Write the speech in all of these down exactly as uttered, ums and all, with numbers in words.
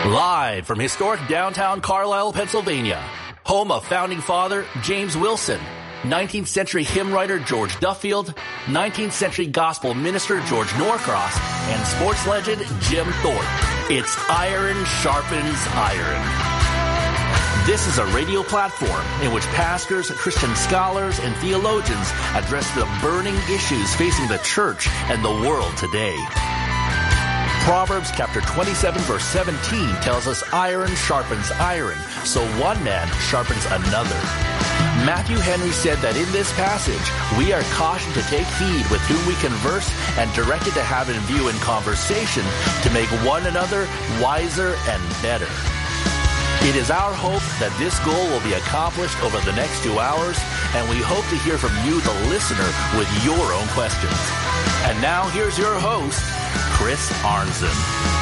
Live from historic downtown Carlisle, Pennsylvania, home of founding father James Wilson, nineteenth century hymn writer George Duffield, nineteenth century gospel minister George Norcross, and sports legend Jim Thorpe. It's Iron Sharpens Iron. This is a radio platform in which pastors, Christian scholars, and theologians address the burning issues facing the church and the world today. Proverbs chapter twenty-seven verse seventeen tells us iron sharpens iron, so one man sharpens another. Matthew Henry said that in this passage, we are cautioned to take heed with whom we converse and directed to have in view in conversation to make one another wiser and better. It is our hope that this goal will be accomplished over the next two hours, and we hope to hear from you, the listener, with your own questions. And now here's your host, Chris Arnzen.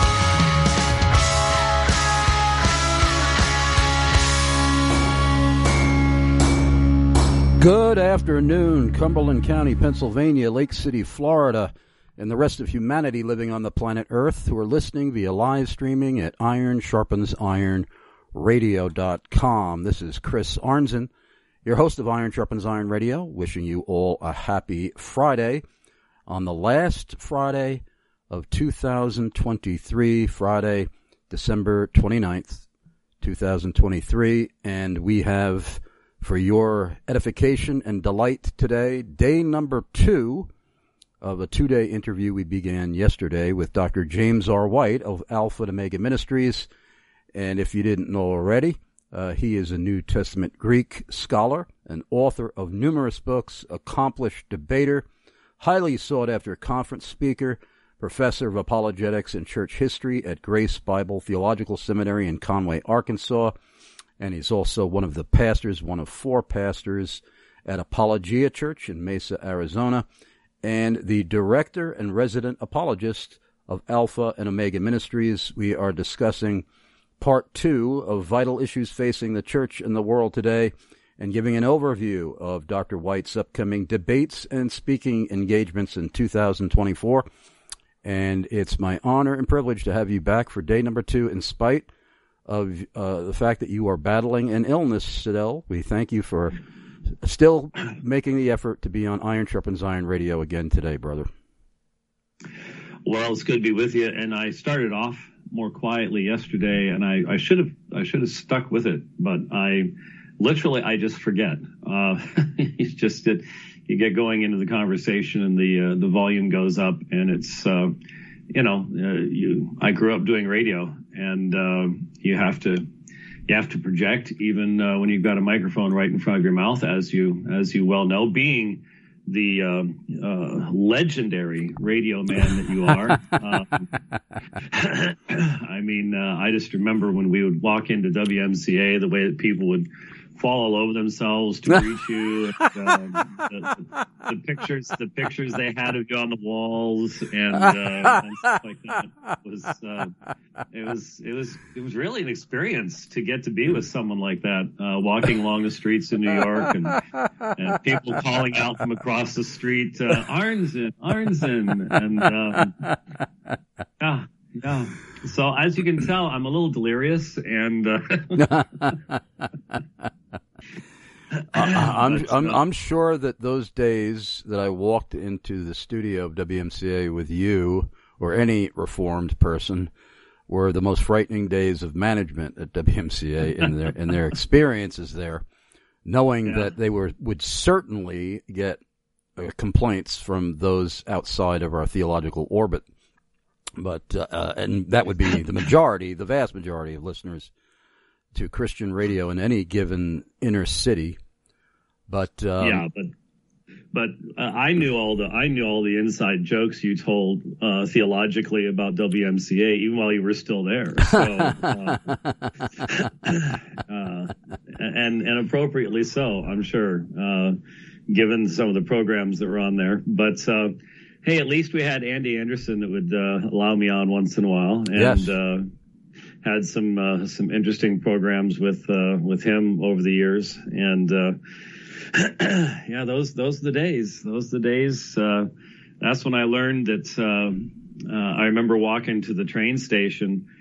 Good afternoon, Cumberland County, Pennsylvania, Lake City, Florida, and the rest of humanity living on the planet Earth who are listening via live streaming at iron sharpens iron radio dot com. This is Chris Arnzen, your host of Iron Sharpens Iron Radio, wishing you all a happy Friday on the last Friday of two thousand twenty-three, Friday, December twenty-ninth, two thousand twenty-three, and we have, for your edification and delight today, day number two of a two-day interview we began yesterday with Doctor James R. White of Alpha and Omega Ministries. And if you didn't know already, uh, he is a New Testament Greek scholar, an author of numerous books, accomplished debater, highly sought-after conference speaker, professor of apologetics and church history at Grace Bible Theological Seminary in Conway, Arkansas, and he's also one of the pastors, one of four pastors at Apologia Church in Mesa, Arizona, and the director and resident apologist of Alpha and Omega Ministries. We are discussing part two of vital issues facing the church and the world today, and giving an overview of Doctor White's upcoming debates and speaking engagements in two thousand twenty-four. And it's my honor and privilege to have you back for day number two, in spite of uh, the fact that you are battling an illness still. We thank you for still making the effort to be on Iron Sharpens Iron Radio again today, brother. Well, it's good to be with you. And I started off more quietly yesterday, and I, I should have I should have stuck with it, but I literally I just forget. Uh, it's just that you get going into the conversation, and the uh, the volume goes up, and it's uh, you know uh, you. I grew up doing radio, and uh, you have to you have to project even uh, when you've got a microphone right in front of your mouth, as you as you well know, being the uh, uh, legendary radio man that you are. um, I mean, uh, I just remember when we would walk into W M C A, the way that people would fall all over themselves to greet you. And, um, the, the pictures, the pictures they had of you on the walls, and, uh, and stuff like that was uh, it was it was it was really an experience to get to be with someone like that, uh, walking along the streets of New York, and, and people calling out from across the street, uh, Arnzen, Arnzen, and um, yeah, yeah. So as you can tell, I'm a little delirious, and uh, I'm, I'm I'm sure that those days that I walked into the studio of W M C A with you or any reformed person were the most frightening days of management at W M C A in their in their experiences there, knowing yeah. that they were would certainly get uh, complaints from those outside of our theological orbit. But, uh, and that would be the majority, the vast majority of listeners to Christian radio in any given inner city. But, um, yeah, but, but uh, I knew all the, I knew all the inside jokes you told, uh, theologically about W M C A, even while you were still there. So, uh, uh, and, and appropriately so, I'm sure, uh, given some of the programs that were on there. But, uh, hey, at least we had Andy Anderson that would uh, allow me on once in a while, and yes. uh, had some uh, some interesting programs with uh, with him over the years. And uh, yeah, those those are the days. Those are the days. Uh, that's when I learned that. Uh, uh, I remember walking to the train station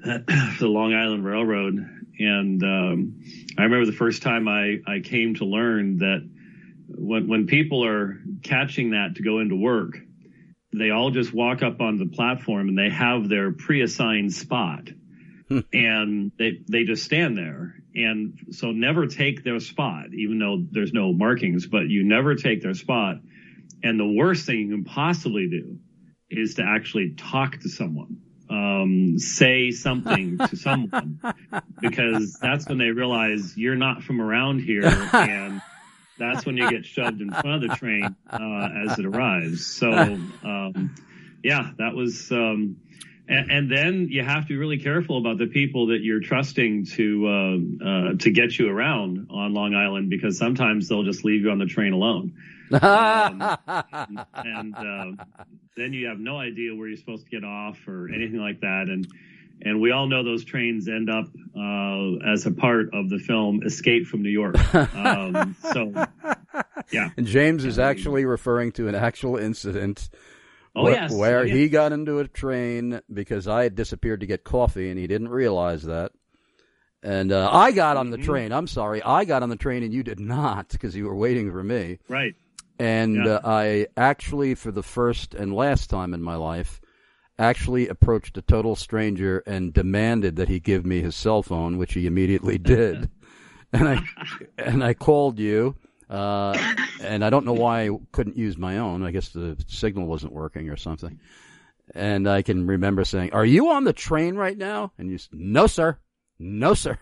for the Long Island Railroad. And um, I remember the first time I, I came to learn that when, when people are catching that to go into work, they all just walk up on the platform and they have their pre-assigned spot. And they, they just stand there. And so never take their spot, even though there's no markings, but you never take their spot. And the worst thing you can possibly do is to actually talk to someone, um, say something to someone, because that's when they realize you're not from around here. And that's when you get shoved in front of the train uh, as it arrives. So, um, yeah, that was... Um, And, and then you have to be really careful about the people that you're trusting to uh, uh, to get you around on Long Island, because sometimes they'll just leave you on the train alone. Um, and and uh, then you have no idea where you're supposed to get off or anything like that. And and we all know those trains end up uh, as a part of the film Escape from New York. Um, so, yeah. And James is actually referring to an actual incident. Oh, yes. Where oh, yes. he got into a train because I had disappeared to get coffee, and he didn't realize that. And uh, I got on the mm-hmm. train. I'm sorry. I got on the train, and you did not, because you were waiting for me. Right. And yeah. uh, I actually, for the first and last time in my life, actually approached a total stranger and demanded that he give me his cell phone, which he immediately did. and I and I called you. Uh, and I don't know why I couldn't use my own. I guess the signal wasn't working or something. And I can remember saying, "Are you on the train right now?" And you said, "No, sir. No, sir."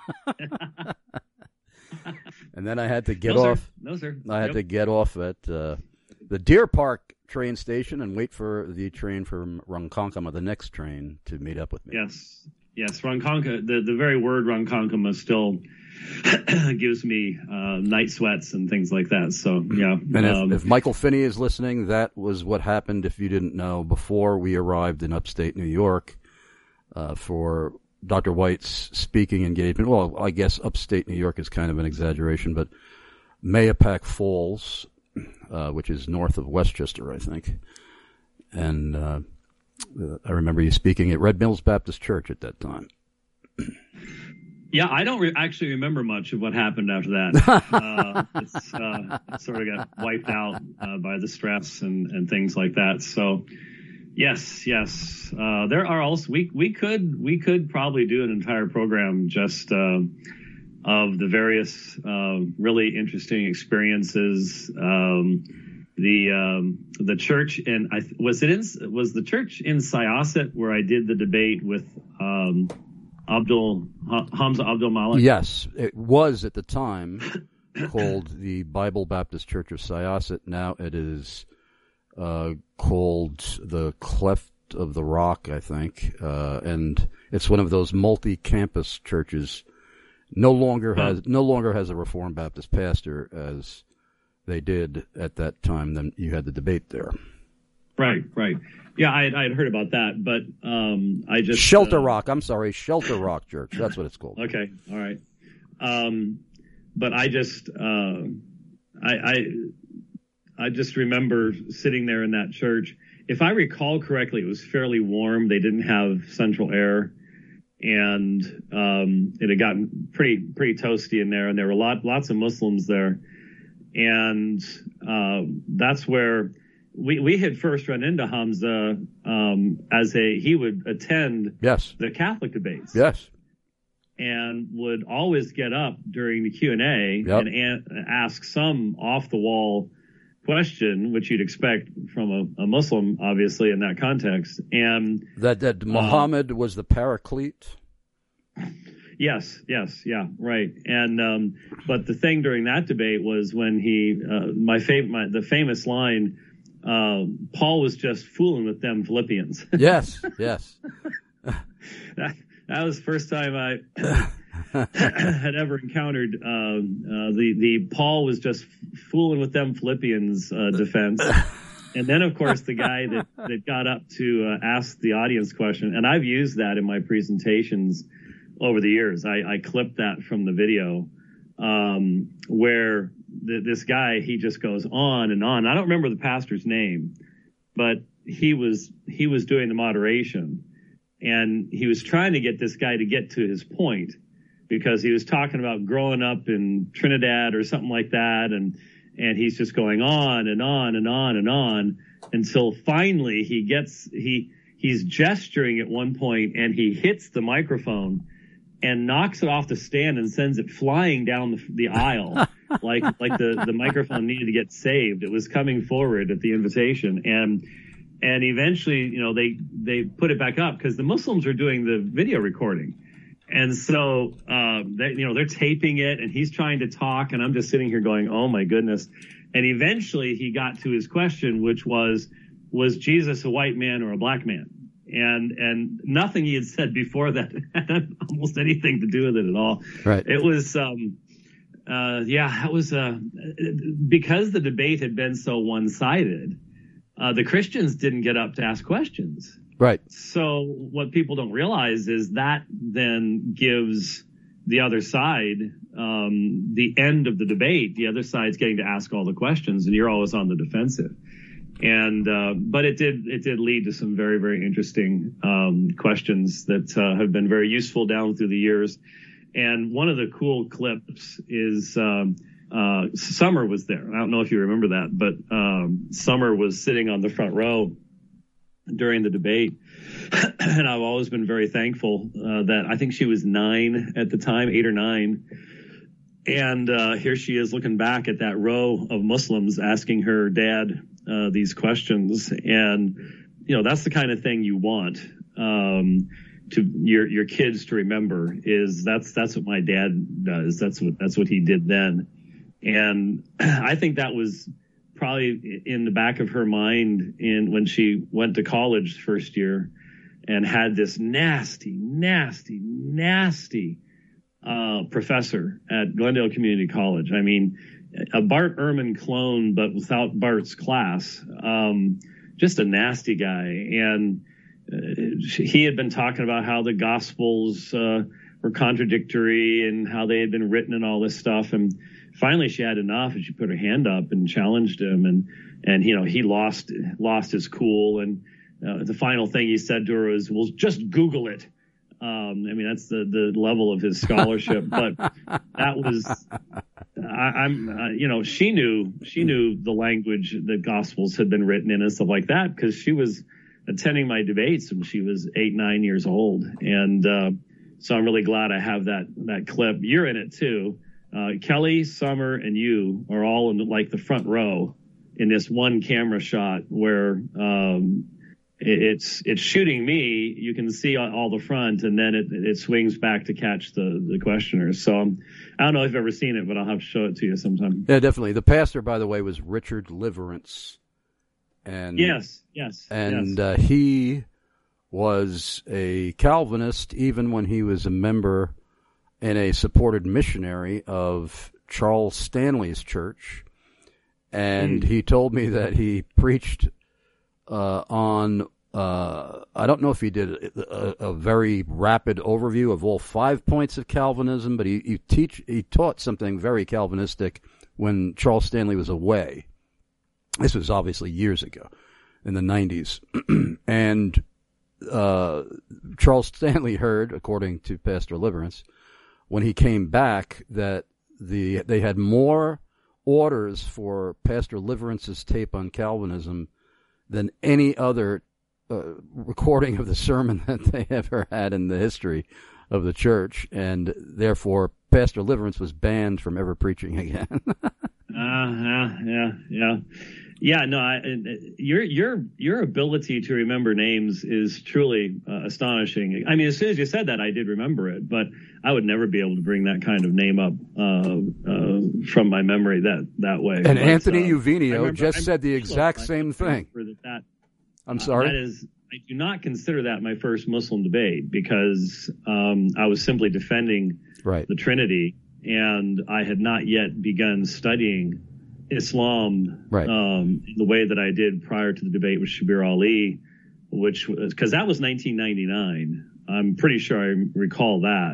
And then I had to get no, off. Sir. No, sir. I had yep. to get off at uh, the Deer Park train station and wait for the train from Ronkonkoma, the next train, to meet up with me. Yes. Yes, Ronkonkoma, the, the very word Ronkonkoma still gives me uh, night sweats and things like that. So, yeah. And if, um, if Michael Finney is listening, that was what happened, if you didn't know, before we arrived in upstate New York uh, for Doctor White's speaking engagement. Well, I guess upstate New York is kind of an exaggeration, but Mahopac Falls, uh, which is north of Westchester, I think. And uh, I remember you speaking at Red Mills Baptist Church at that time. Yeah, I don't re- actually remember much of what happened after that. uh, it's, uh, it sort of got wiped out uh, by the stress and, and things like that. So, yes, yes, uh, there are also we we could we could probably do an entire program just uh, of the various uh, really interesting experiences. Um, the um, the church in I was it in was the church in Syosset where I did the debate with. Um, Abdul Hamza Abdul Malik. Yes, it was at the time called the Bible Baptist Church of Syosset. Now it is uh, called the Cleft of the Rock, I think, uh, and it's one of those multi-campus churches. No longer has oh. no longer has a Reformed Baptist pastor as they did at that time. Then you had the debate there. Right, right. Yeah, I I'd heard about that, but um, I just Shelter uh, Rock. I'm sorry, Shelter Rock Church. That's what it's called. Okay, all right. Um, but I just uh, I, I I just remember sitting there in that church. If I recall correctly, it was fairly warm. They didn't have central air, and um, it had gotten pretty pretty toasty in there. And there were a lot lots of Muslims there, and uh, that's where. We we had first run into Hamza um, as a he would attend yes. the Catholic debates yes and would always get up during the Q and A yep. and an- ask some off the wall question, which you'd expect from a, a Muslim, obviously in that context. And that that Muhammad uh, was the paraclete. Yes, yes, yeah, right. And um, but the thing during that debate was when he uh, my favorite my, the famous line. Uh, Paul was just fooling with them Philippians. Yes, yes. that, that was the first time I had ever encountered uh, uh, the the Paul was just fooling with them Philippians uh, defense. And then, of course, the guy that, that got up to uh, ask the audience question, and I've used that in my presentations over the years. I, I clipped that from the video um, where the, this guy, he just goes on and on. I don't remember the pastor's name, but he was he was doing the moderation. And he was trying to get this guy to get to his point, because he was talking about growing up in Trinidad or something like that. And, and he's just going on and on and on and on until finally he gets, he, he's gesturing at one point and he hits the microphone and knocks it off the stand and sends it flying down the, the aisle. like, like the, the microphone needed to get saved. It was coming forward at the invitation. And, and eventually, you know, they, they put it back up because the Muslims are doing the video recording. And so, um, they, you know, they're taping it and he's trying to talk and I'm just sitting here going, oh my goodness. And eventually he got to his question, which was, was Jesus a white man or a black man? And, and nothing he had said before that had almost anything to do with it at all. Right. It was, um, uh, yeah, that was, uh, because the debate had been so one-sided, uh, the Christians didn't get up to ask questions. Right. So what people don't realize is that then gives the other side, um, the end of the debate. The other side's getting to ask all the questions and you're always on the defensive. And, uh, but it did, it did lead to some very, very interesting, um, questions that, uh, have been very useful down through the years. And one of the cool clips is, um, uh, Summer was there. I don't know if you remember that, but, um, Summer was sitting on the front row during the debate. And I've always been very thankful, uh, that I think she was nine at the time, eight or nine. And, uh, here she is looking back at that row of Muslims asking her dad, uh, these questions. And, you know, that's the kind of thing you want, um, to your, your kids to remember is that's, that's what my dad does. That's what, that's what he did then. And I think that was probably in the back of her mind in when she went to college first year and had this nasty, nasty, nasty, uh, professor at Glendale Community College. I mean, a Bart Ehrman clone, but without Bart's class. Um, just a nasty guy. And uh, he had been talking about how the Gospels uh, were contradictory and how they had been written and all this stuff. And finally she had enough and she put her hand up and challenged him. And, and you know, he lost lost his cool. And uh, the final thing he said to her was, well, just Google it. Um, I mean, that's the, the level of his scholarship. But that was... I, I'm, uh, you know, she knew, she knew the language that Gospels had been written in and stuff like that because she was attending my debates when she was eight, nine years old. And, uh, so I'm really glad I have that, that clip. You're in it too. Uh, Kelly, Summer, and you are all in like the front row in this one camera shot where, um, it's, it's shooting me. You can see all the front and then it, it swings back to catch the, the questioners. So um, I don't know if you've ever seen it, but I'll have to show it to you sometime. Yeah, definitely. The pastor, by the way, was Richard Liverance. And yes, yes. And, yes. Uh, he was a Calvinist even when he was a member and a supported missionary of Charles Stanley's church. And mm. he told me that he preached Uh, on, uh, I don't know if he did a, a very rapid overview of all five points of Calvinism, but he, he teach, he taught something very Calvinistic when Charles Stanley was away. This was obviously years ago in the nineties. And, uh, Charles Stanley heard, according to Pastor Liverance, when he came back that the, they had more orders for Pastor Liverance's tape on Calvinism than any other uh, recording of the sermon that they ever had in the history of the church, and therefore Pastor Liverance was banned from ever preaching again. uh, yeah, yeah, yeah, yeah. No, I, your your your ability to remember names is truly uh, astonishing. I mean, as soon as you said that, I did remember it, but I would never be able to bring that kind of name up uh, uh, from my memory that that way. And but, Anthony uh, Uvenio remember, just I'm, said the exact I same thing. That that, I'm sorry. Uh, that is, I do not consider that my first Muslim debate because um, I was simply defending right. the Trinity, and I had not yet begun studying Islam right. um, in the way that I did prior to the debate with Shabir Ali, which was because that was nineteen ninety-nine. I'm pretty sure I recall that.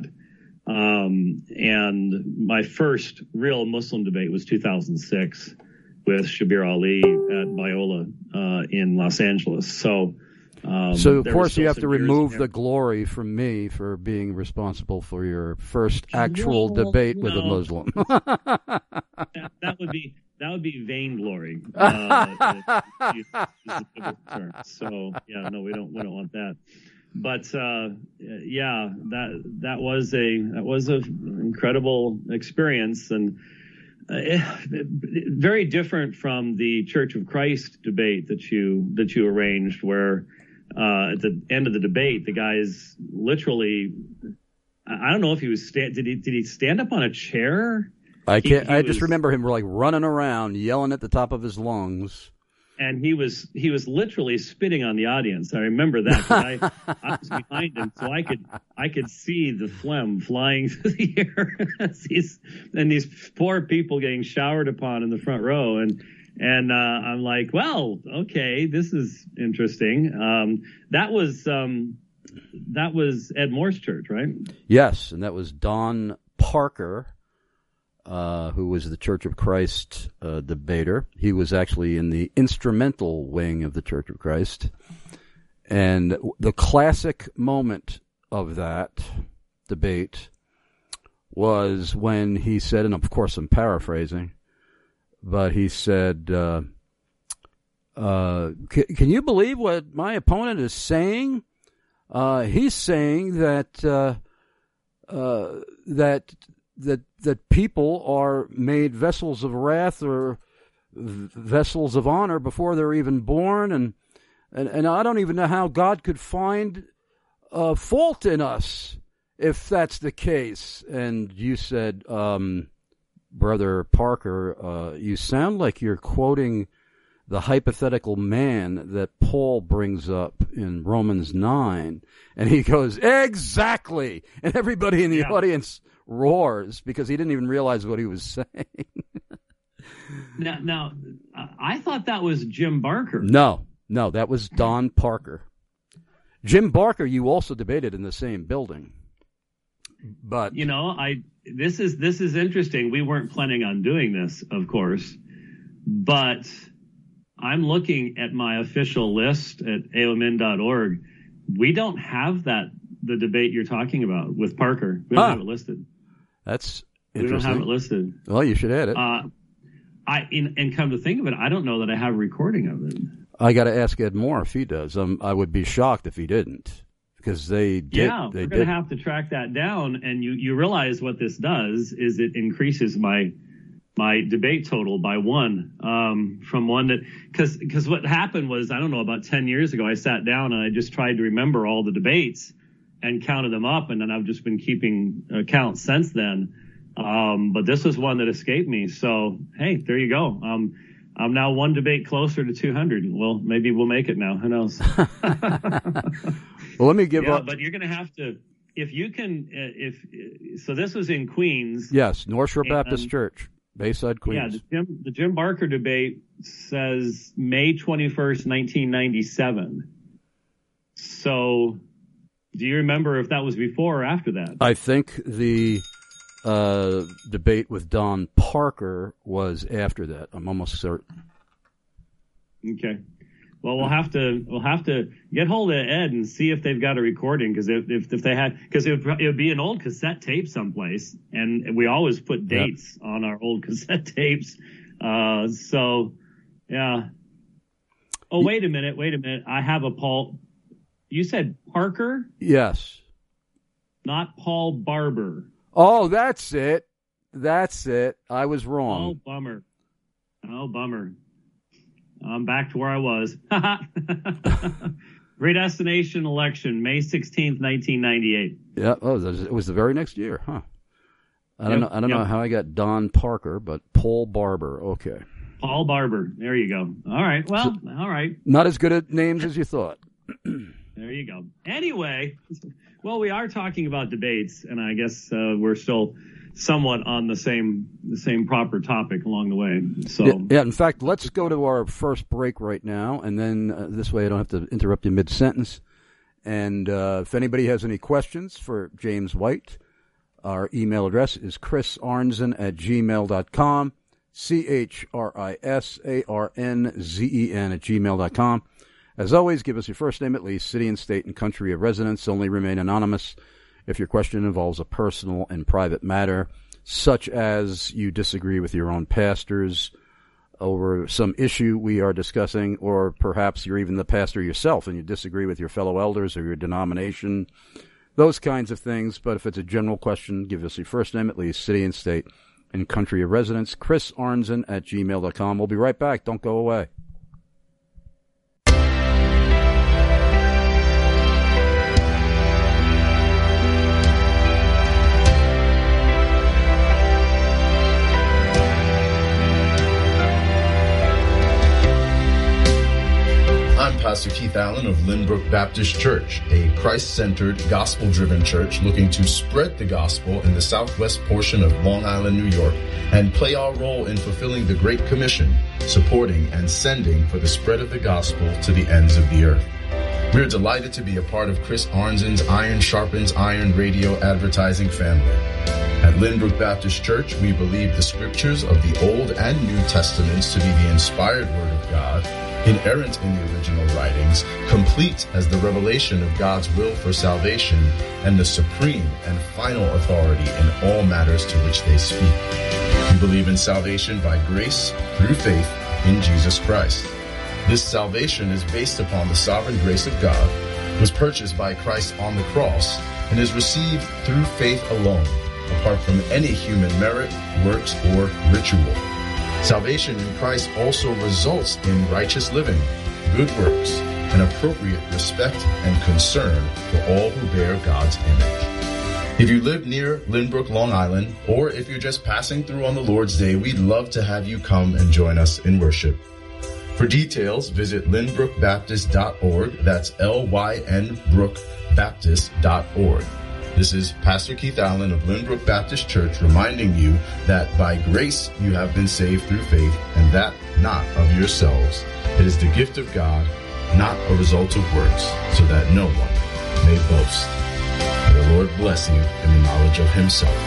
Um, and my first real Muslim debate was two thousand six with Shabir Ali at Biola uh, in Los Angeles. So Um, so, of there course, was still you have some to years remove there. the glory from me for being responsible for your first actual Well, debate with a no. Muslim. that, that would be that would be vainglory. Uh, is the biblical term. So yeah, no, we don't we don't want that. But uh, yeah, that that was a that was an incredible experience, and uh, very different from the Church of Christ debate that you that you arranged, where uh, at the end of the debate, the guy is literally, I don't know if he was sta- did he did he stand up on a chair? I can't. He- he I just was- remember him like running around, yelling at the top of his lungs. And he was he was literally spitting on the audience. I remember that 'cause I, I was behind him, so I could I could see the phlegm flying through the air. these, and these poor people getting showered upon in the front row. And and uh, I'm like, well, okay, this is interesting. Um, that was um, that was Ed Moore's church, right? Yes, and that was Don Parker, uh, who was the Church of Christ uh, debater. He was actually in the instrumental wing of the Church of Christ. And the classic moment of that debate was when he said, and of course I'm paraphrasing, but he said, uh, uh, can, can you believe what my opponent is saying? Uh, he's saying that uh, uh, that that that people are made vessels of wrath or v- vessels of honor before they're even born, and and, and I don't even know how God could find uh, fault in us if that's the case. And you said, um, Brother Parker, uh, you sound like you're quoting the hypothetical man that Paul brings up in Romans nine. And he goes, exactly! And everybody in the Yeah. audience roars because he didn't even realize what he was saying. Now, now uh, I thought that was Jim Barker. No, no, that was Don Parker. Jim Barker, you also debated in the same building. But You know, I this is this is interesting. We weren't planning on doing this, of course, but I'm looking at my official list at A O M N dot org. We don't have that the debate you're talking about with Parker. We don't Huh. have it listed. that's We don't interesting. have it listed. Well, you should add it. Uh, I in, and come to think of it, I don't know that I have a recording of it. I got to ask Ed Moore if he does. Um, I would be shocked if he didn't, because they did. Yeah, they we're going did. to have to track that down. And you, you realize what this does is it increases my my debate total by one um, from one that because because what happened was, I don't know, about ten years ago, I sat down and I just tried to remember all the debates and counted them up. And then I've just been keeping account since then. Um, but this was one that escaped me. So, hey, there you go. Um, I'm now one debate closer to two hundred. Well, maybe we'll make it now. Who knows? Well, let me give Yeah, up. but you're going to have to, if you can, uh, if so, this was in Queens. Yes, North Shore And- Baptist Church, Bayside, Yeah, Queens. the Jim, the Jim Barker debate says May twenty-first, nineteen ninety-seven. So, do you remember if that was before or after that? I think the uh, debate with Don Parker was after that. I'm almost certain. Okay. Well, we'll have to we'll have to get hold of Ed and see if they've got a recording, because if, if if they had, because it would, it would be an old cassette tape someplace, and we always put dates on our old cassette tapes. Uh, so, yeah. Oh, wait a minute, wait a minute. I have a Paul. You said Parker, Yes. not Paul Barber. Oh, that's it. That's it. I was Oh, wrong. bummer. Oh, bummer. I'm back to where I was. Predestination election, May sixteenth, nineteen ninety-eight. Yeah. Oh, it was- it was the very next year, huh? I don't Yep, know. I don't yep. know how I got Don Parker, but Paul Barber. Okay. Paul Barber. There you go. All right. Well, all right. Not as good at names as you thought. There you go. Anyway, well, we are talking about debates, and I guess uh, we're still somewhat on the same the same proper topic along the way. So Yeah, yeah, in fact, let's go to our first break right now, and then uh, this way I don't have to interrupt you mid-sentence. And uh, if anybody has any questions for James White, our email address is chris arnzen at gmail dot com, C H R I S A R N Z E N at gmail dot com. As always, give us your first name at least, city and state and country of residence. Only remain anonymous if your question involves a personal and private matter, such as you disagree with your own pastors over some issue we are discussing, or perhaps you're even the pastor yourself and you disagree with your fellow elders or your denomination, those kinds of things. But if it's a general question, give us your first name at least, city and state and country of residence. Chris Arnzen at gmail dot com. We'll be right back. Don't go away. I'm Pastor Keith Allen of Lynbrook Baptist Church, a Christ-centered, gospel-driven church looking to spread the gospel in the southwest portion of Long Island, New York, and play our role in fulfilling the Great Commission, supporting and sending for the spread of the gospel to the ends of the earth. We're delighted to be a part of Chris Arnzen's Iron Sharpens Iron radio advertising family. At Lynbrook Baptist Church, we believe the scriptures of the Old and New Testaments to be the inspired Word of God, inerrant in the original writings, complete as the revelation of God's will for salvation, and the supreme and final authority in all matters to which they speak. We believe in salvation by grace through faith in Jesus Christ. This salvation is based upon the sovereign grace of God, was purchased by Christ on the cross, and is received through faith alone, apart from any human merit, works, or ritual. Salvation in Christ also results in righteous living, good works, and appropriate respect and concern for all who bear God's image. If you live near Lynbrook, Long Island, or if you're just passing through on the Lord's Day, we'd love to have you come and join us in worship. For details, visit lynbrook baptist dot org. That's L Y N brook baptist dot org. This is Pastor Keith Allen of Lynbrook Baptist Church reminding you that by grace you have been saved through faith, and that not of yourselves. It is the gift of God, not a result of works, so that no one may boast. May the Lord bless you in the knowledge of himself.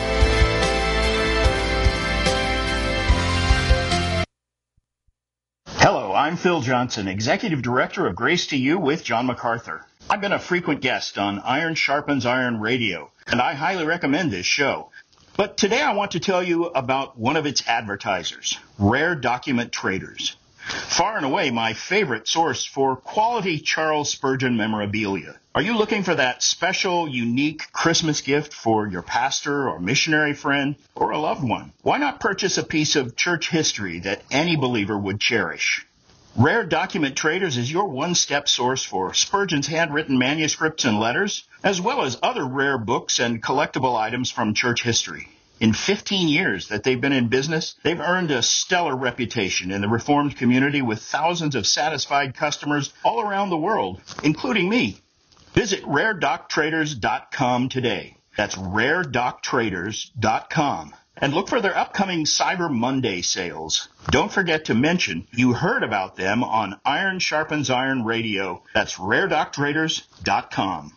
Hello, I'm Phil Johnson, Executive Director of Grace to You with John MacArthur. I've been a frequent guest on Iron Sharpens Iron Radio, and I highly recommend this show. But today I want to tell you about one of its advertisers, Rare Document Traders. Far and away my favorite source for quality Charles Spurgeon memorabilia. Are you looking for that special, unique Christmas gift for your pastor or missionary friend or a loved one? Why not purchase a piece of church history that any believer would cherish? Rare Document Traders is your one-step source for Spurgeon's handwritten manuscripts and letters, as well as other rare books and collectible items from church history. In fifteen years that they've been in business, they've earned a stellar reputation in the Reformed community with thousands of satisfied customers all around the world, including me. Visit rare doc traders dot com today. That's rare doc traders dot com. And look for their upcoming Cyber Monday sales. Don't forget to mention you heard about them on Iron Sharpens Iron Radio. That's rare doc traders dot com.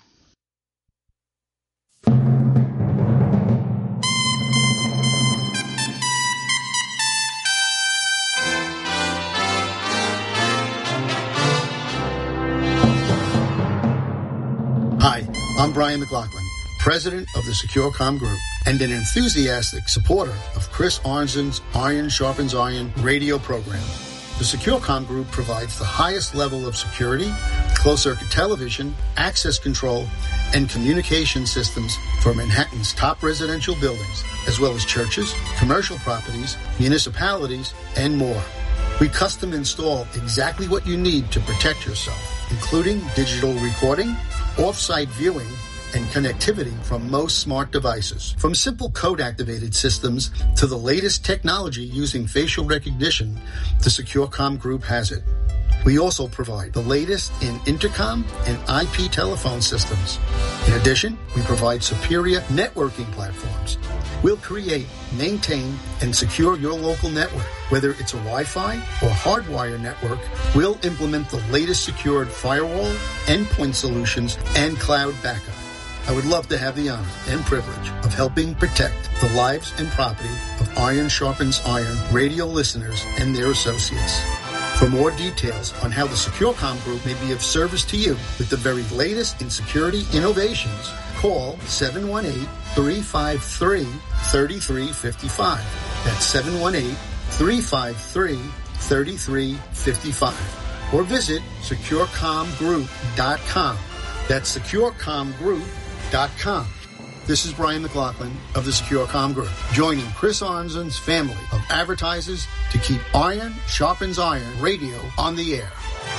Hi, I'm Brian McLaughlin, president of the SecureCom Group, and an enthusiastic supporter of Chris Arnzen's Iron Sharpens Iron radio program. The SecureCom Group provides the highest level of security, closed-circuit television, access control, and communication systems for Manhattan's top residential buildings, as well as churches, commercial properties, municipalities, and more. We custom install exactly what you need to protect yourself, including digital recording, off-site viewing, and connectivity from most smart devices. From simple code-activated systems to the latest technology using facial recognition, the SecureCom Group has it. We also provide the latest in intercom and I P telephone systems. In addition, we provide superior networking platforms. We'll create, maintain, and secure your local network. Whether it's a Wi-Fi or hardwire network, we'll implement the latest secured firewall, endpoint solutions, and cloud backup. I would love to have the honor and privilege of helping protect the lives and property of Iron Sharpens Iron radio listeners and their associates. For more details on how the SecureCom Group may be of service to you with the very latest in security innovations, call seven one eight, three five three, three three five five. That's seven one eight, three five three, three three five five. Or visit secure com group dot com. That's secure com group dot com. This is Brian McLaughlin of the SecureCom Group, joining Chris Arnzen's family of advertisers to keep Iron Sharpens Iron Radio on the air.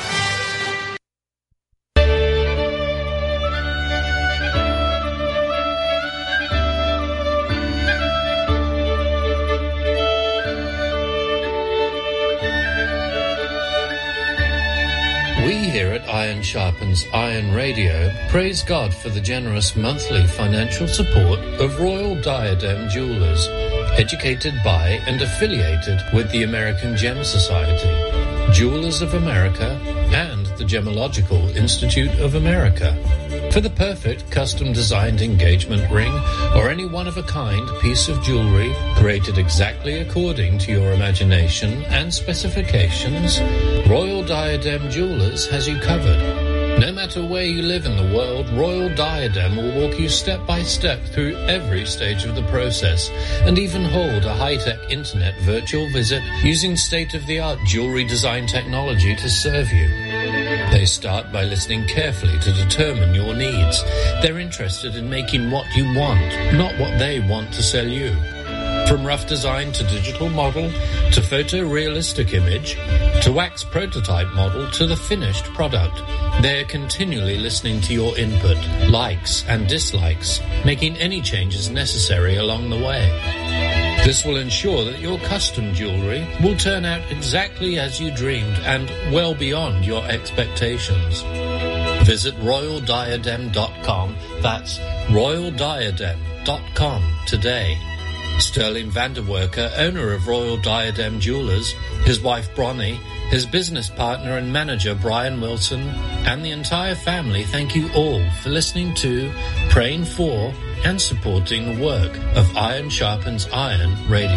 Here at Iron Sharpens Iron Radio, praise God for the generous monthly financial support of Royal Diadem Jewelers, educated by and affiliated with the American Gem Society, Jewelers of America, and the Gemological Institute of America. For the perfect custom-designed engagement ring or any one-of-a-kind piece of jewelry created exactly according to your imagination and specifications, Royal Diadem Jewelers has you covered. No matter where you live in the world, Royal Diadem will walk you step by step through every stage of the process and even hold a high-tech internet virtual visit using state-of-the-art jewelry design technology to serve you. They start by listening carefully to determine your needs. They're interested in making what you want, not what they want to sell you. From rough design to digital model, to photorealistic image, to wax prototype model, to the finished product, they're continually listening to your input, likes and dislikes, making any changes necessary along the way. This will ensure that your custom jewelry will turn out exactly as you dreamed and well beyond your expectations. Visit royal diadem dot com. That's royal diadem dot com today. Sterling Vanderwerker, owner of Royal Diadem Jewelers, his wife Bronnie, his business partner and manager Brian Wilson, and the entire family thank you all for listening to, praying for, and supporting the work of Iron Sharpens Iron Radio.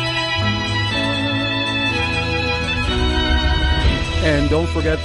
And don't forget,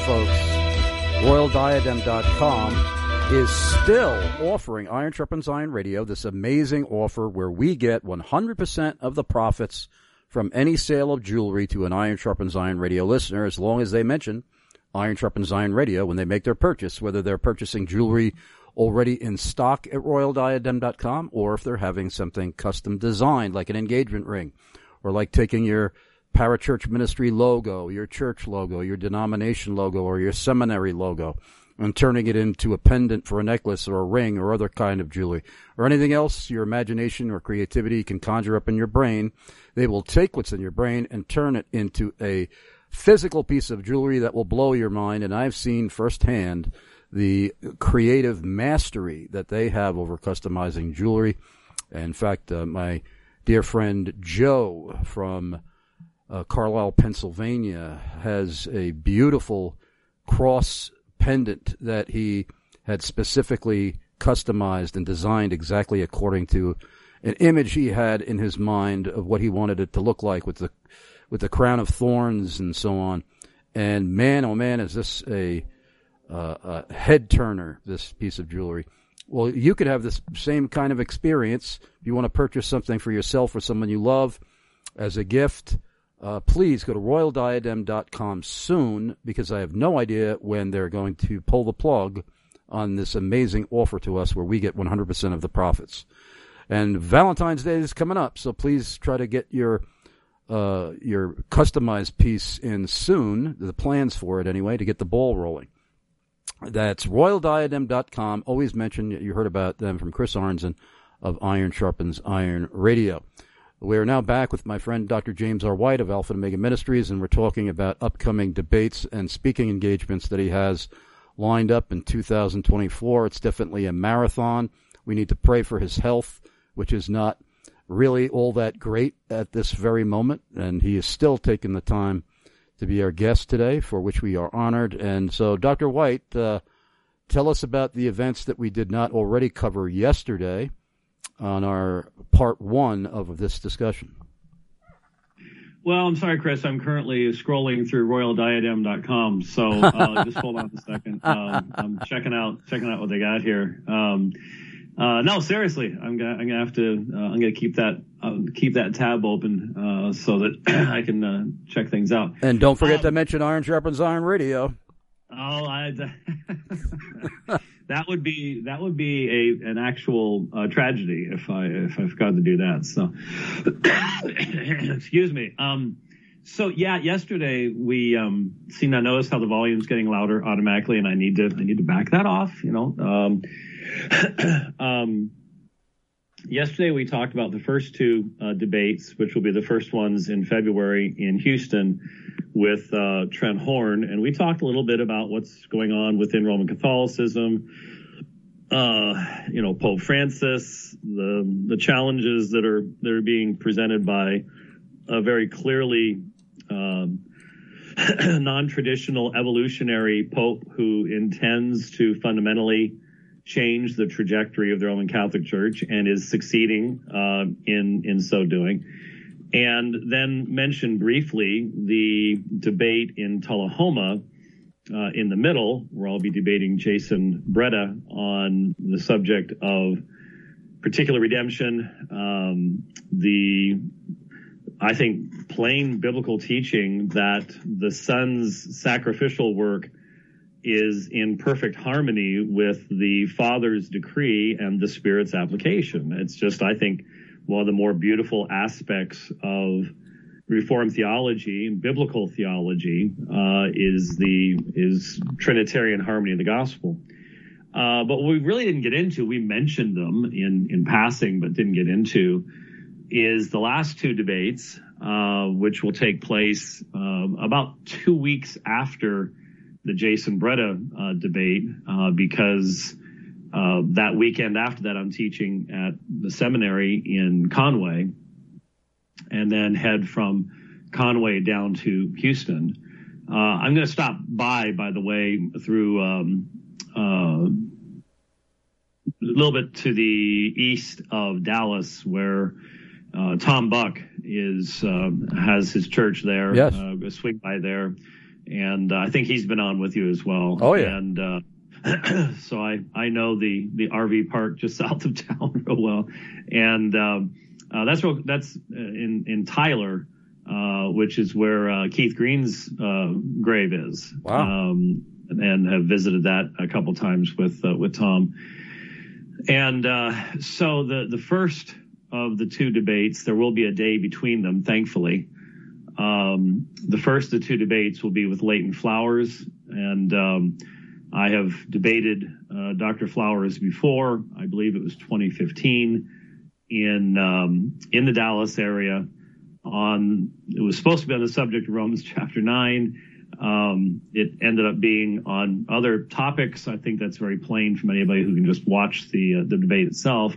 folks, royal diadem dot com is still offering Iron Sharpens Iron Radio, this amazing offer where we get one hundred percent of the profits from any sale of jewelry to an Iron Sharpens Iron Radio listener, as long as they mention Iron Sharpens Iron Radio when they make their purchase, whether they're purchasing jewelry already in stock at royal diadem dot com or if they're having something custom designed, like an engagement ring, or like taking your parachurch ministry logo, your church logo, your denomination logo, or your seminary logo, and turning it into a pendant for a necklace or a ring or other kind of jewelry, or anything else your imagination or creativity can conjure up in your brain. They will take what's in your brain and turn it into a physical piece of jewelry that will blow your mind. And I've seen firsthand the creative mastery that they have over customizing jewelry. In fact, uh, my dear friend Joe from uh, Carlisle, Pennsylvania, has a beautiful cross pendant that he had specifically customized and designed exactly according to an image he had in his mind of what he wanted it to look like, with the with the crown of thorns and so on. And man, oh man, is this a Uh, a head turner, this piece of jewelry. Well, you could have this same kind of experience if you want to purchase something for yourself or someone you love as a gift. Uh, please go to royal diadem dot com soon, because I have no idea when they're going to pull the plug on this amazing offer to us where we get one hundred percent of the profits. And Valentine's Day is coming up, so please try to get your uh, your customized piece in soon, the plans for it anyway, to get the ball rolling. That's royal diadem dot com. Always mention you heard about them from Chris Arnzen of Iron Sharpens Iron Radio. We are now back with my friend Doctor James R. White of Alpha and Omega Ministries, and we're talking about upcoming debates and speaking engagements that he has lined up in two thousand twenty-four. It's definitely a marathon. We need to pray for his health, which is not really all that great at this very moment, and he is still taking the time to be our guest today, for which we are honored. And so, Doctor White, uh, tell us about the events that we did not already cover yesterday on our part one of this discussion. Well, I'm sorry, Chris. I'm currently scrolling through royal diadem dot com, so uh, just hold on a second. Um, I'm checking out checking out what they got here. Um, uh, no, seriously, I'm gonna I'm gonna have to uh, I'm gonna keep that uh, keep that tab open uh, so that I can uh, check things out. And don't forget um, to mention Iron Sharpens Iron Radio. Oh, I, that would be that would be a an actual uh, tragedy if I if I forgot to do that. So, excuse me. Um, so yeah, yesterday we um, seemed to notice how the volume's getting louder automatically, and I need to I need to back that off. You know. Um, um, yesterday we talked about the first two uh, debates, which will be the first ones in February in Houston, with uh, Trent Horn, and we talked a little bit about what's going on within Roman Catholicism, uh, you know, Pope Francis, the the challenges that are that are being presented by a very clearly um, non-traditional evolutionary Pope who intends to fundamentally change the trajectory of the Roman Catholic Church and is succeeding uh, in in so doing. And then mention briefly the debate in Tullahoma uh, in the middle, where I'll be debating Jason Breda on the subject of particular redemption, um, the, I think, plain biblical teaching that the Son's sacrificial work is in perfect harmony with the Father's decree and the Spirit's application. It's just, I think, one of the more beautiful aspects of Reformed theology and biblical theology uh, is the is Trinitarian harmony of the gospel. Uh, but what we really didn't get into, we mentioned them in, in passing, but didn't get into, is the last two debates, uh, which will take place uh, about two weeks after the Jason Breda uh, debate, uh, because Uh, that weekend after that, I'm teaching at the seminary in Conway, and then head from Conway down to Houston. Uh, I'm going to stop by, by the way, through um, uh, a little bit to the east of Dallas, where uh, Tom Buck is uh, has his church there. Yes. Uh, swing by there, and uh, I think he's been on with you as well. Oh yeah. And uh, so I, I know the, the R V park just south of town real well. And, um, uh, that's real, that's in, in Tyler, uh, which is where, uh, Keith Green's, uh, grave is. Wow. Um, and have visited that a couple times with, uh, with Tom. And, uh, so the, the first of the two debates, there will be a day between them, thankfully. Um, the first of the two debates will be with Leighton Flowers, and, um, I have debated uh, Doctor Flowers before. I believe it was twenty fifteen in um, in the Dallas area. On it was supposed to be on the subject of Romans chapter nine. Um, it ended up being on other topics. I think that's very plain from anybody who can just watch the uh, the debate itself.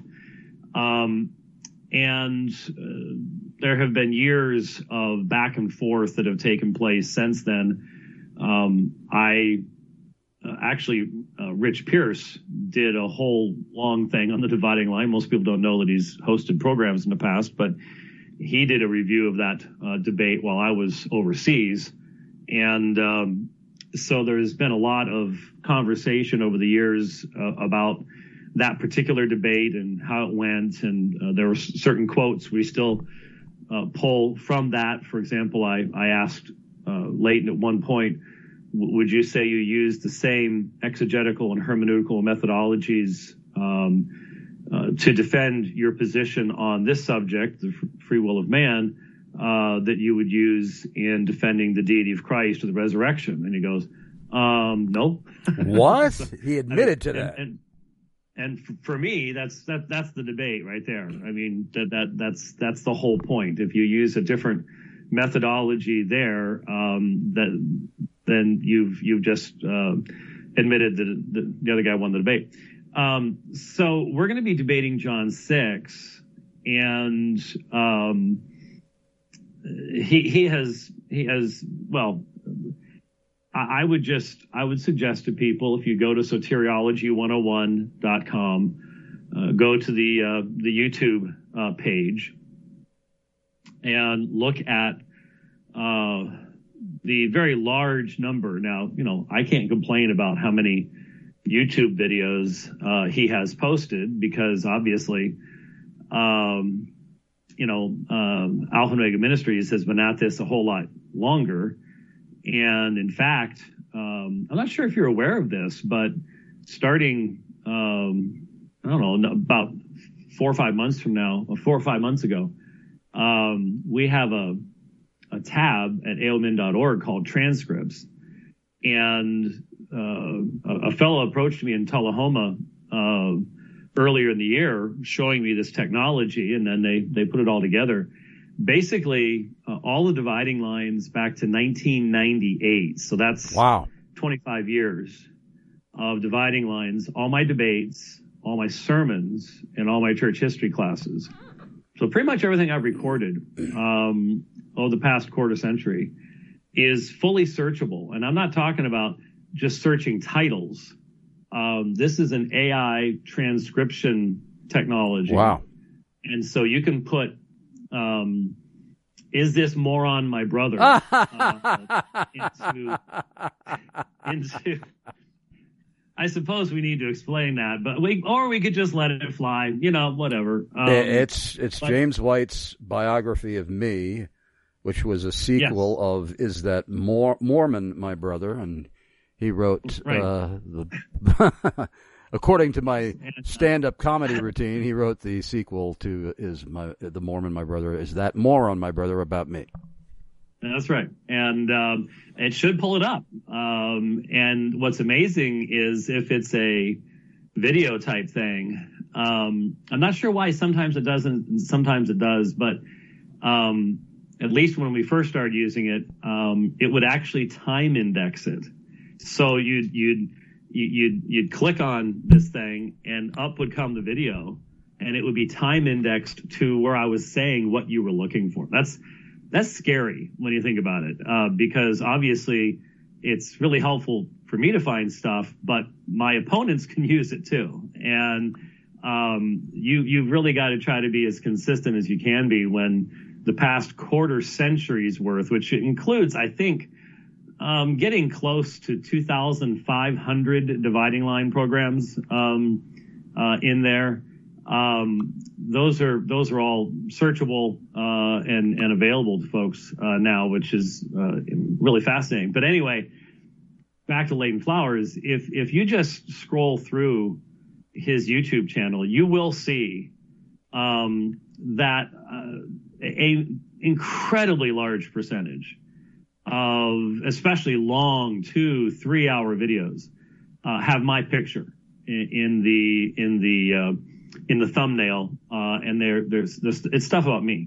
Um, and uh, there have been years of back and forth that have taken place since then. Um, I. Uh, actually, uh, Rich Pierce did a whole long thing on the dividing line. Most people don't know that he's hosted programs in the past, but he did a review of that uh, debate while I was overseas. And um, so there's been a lot of conversation over the years uh, about that particular debate and how it went. And uh, there were certain quotes we still uh, pull from that. For example, I, I asked uh, Leighton at one point, would you say you use the same exegetical and hermeneutical methodologies um, uh, to defend your position on this subject, the f- free will of man, uh, that you would use in defending the deity of Christ or the resurrection? And he goes, um, no. What? So, he admitted I mean, to that. And, and, and for me, that's that that's the debate right there. I mean, that that that's that's the whole point. If you use a different methodology there, um, that then you've you've just uh, admitted that the, the other guy won the debate. Um, so we're going to be debating John six, and um, he he has he has well, I, I would just I would suggest to people, if you go to soteriology one oh one dot com, uh, go to the uh, the YouTube uh, page and look at uh, the very large number. Now, you know, I can't complain about how many YouTube videos uh, he has posted because obviously, um, you know, um, Alpha and Omega Ministries has been at this a whole lot longer. And in fact, um, I'm not sure if you're aware of this, but starting, um, I don't know, about four or five months from now, or four or five months ago, um, we have a, a tab at A O M N dot org called Transcripts. And uh, a, a fellow approached me in Tullahoma uh, earlier in the year showing me this technology, and then they, they put it all together. Basically, uh, all the dividing lines back to nineteen ninety-eight. So that's wow, twenty-five years of dividing lines, all my debates, all my sermons, and all my church history classes. So pretty much everything I've recorded um, over the past quarter century is fully searchable. And I'm not talking about just searching titles. Um, this is an A I transcription technology. Wow. And so you can put, um, is this moron my brother? uh, into, into, I suppose we need to explain that, but we, or we could just let it fly, you know, whatever. Um, it's, it's but, James White's biography of me, which was a sequel yes. of Is That Mor- Mormon, My Brother? And he wrote, right. uh, the according to my stand-up comedy routine, he wrote the sequel to Is My the Mormon, My Brother? Is That Moron, My Brother? About me. That's right. And um, it should pull it up. Um, and what's amazing is if it's a video type thing, um, I'm not sure why sometimes it doesn't, sometimes it does, but um, at least when we first started using it, um, it would actually time index it. So you'd, you'd, you'd, you'd click on this thing and up would come the video and it would be time indexed to where I was saying what you were looking for. That's, that's scary when you think about it, uh, because obviously it's really helpful for me to find stuff, but my opponents can use it too. And, um, you, you've really got to try to be as consistent as you can be when the past quarter century's worth, which includes, I think, um, getting close to two thousand five hundred dividing line programs, um, uh, in there. Um, those are, those are all searchable, uh, and, and available to folks, uh, now, which is, uh, really fascinating. But anyway, back to Leighton Flowers. If, if you just scroll through his YouTube channel, you will see, um, that, uh, a incredibly large percentage of especially long two, three hour videos, uh, have my picture in, in the, in the, uh, in the thumbnail, uh, and there, there's this, it's stuff about me.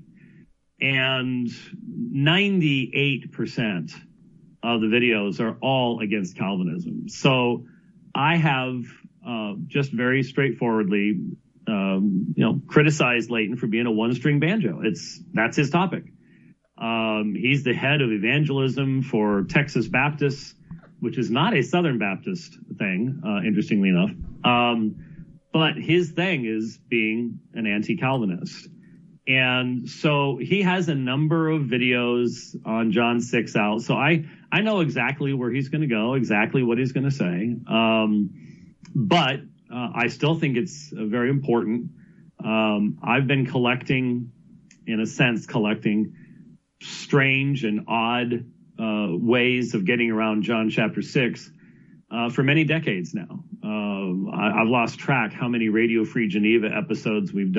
And ninety-eight percent of the videos are all against Calvinism. So I have, uh, just very straightforwardly, um, you know, criticized Leighton for being a one string banjo. It's, that's his topic. Um, he's the head of evangelism for Texas Baptists, which is not a Southern Baptist thing, uh, interestingly enough. Um, But his thing is being an anti-Calvinist. And so he has a number of videos on John six out. So I, I know exactly where he's going to go, exactly what he's going to say. Um, but uh, I still think it's uh, very important. Um, I've been collecting, in a sense, collecting strange and odd uh, ways of getting around John chapter six uh, for many decades now. Uh, I, I've lost track how many Radio Free Geneva episodes we've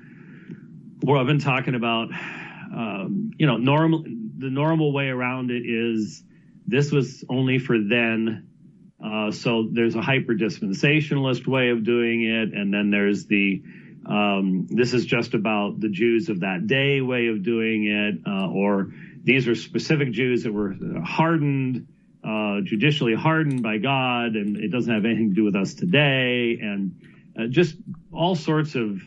done where I've been talking about, um, you know, normal, the normal way around it is this was only for then. Uh, so there's a hyper dispensationalist way of doing it. And then there's the, um, this is just about the Jews of that day way of doing it. Uh, or these are specific Jews that were hardened, Uh, judicially hardened by God, and it doesn't have anything to do with us today, and uh, just all sorts of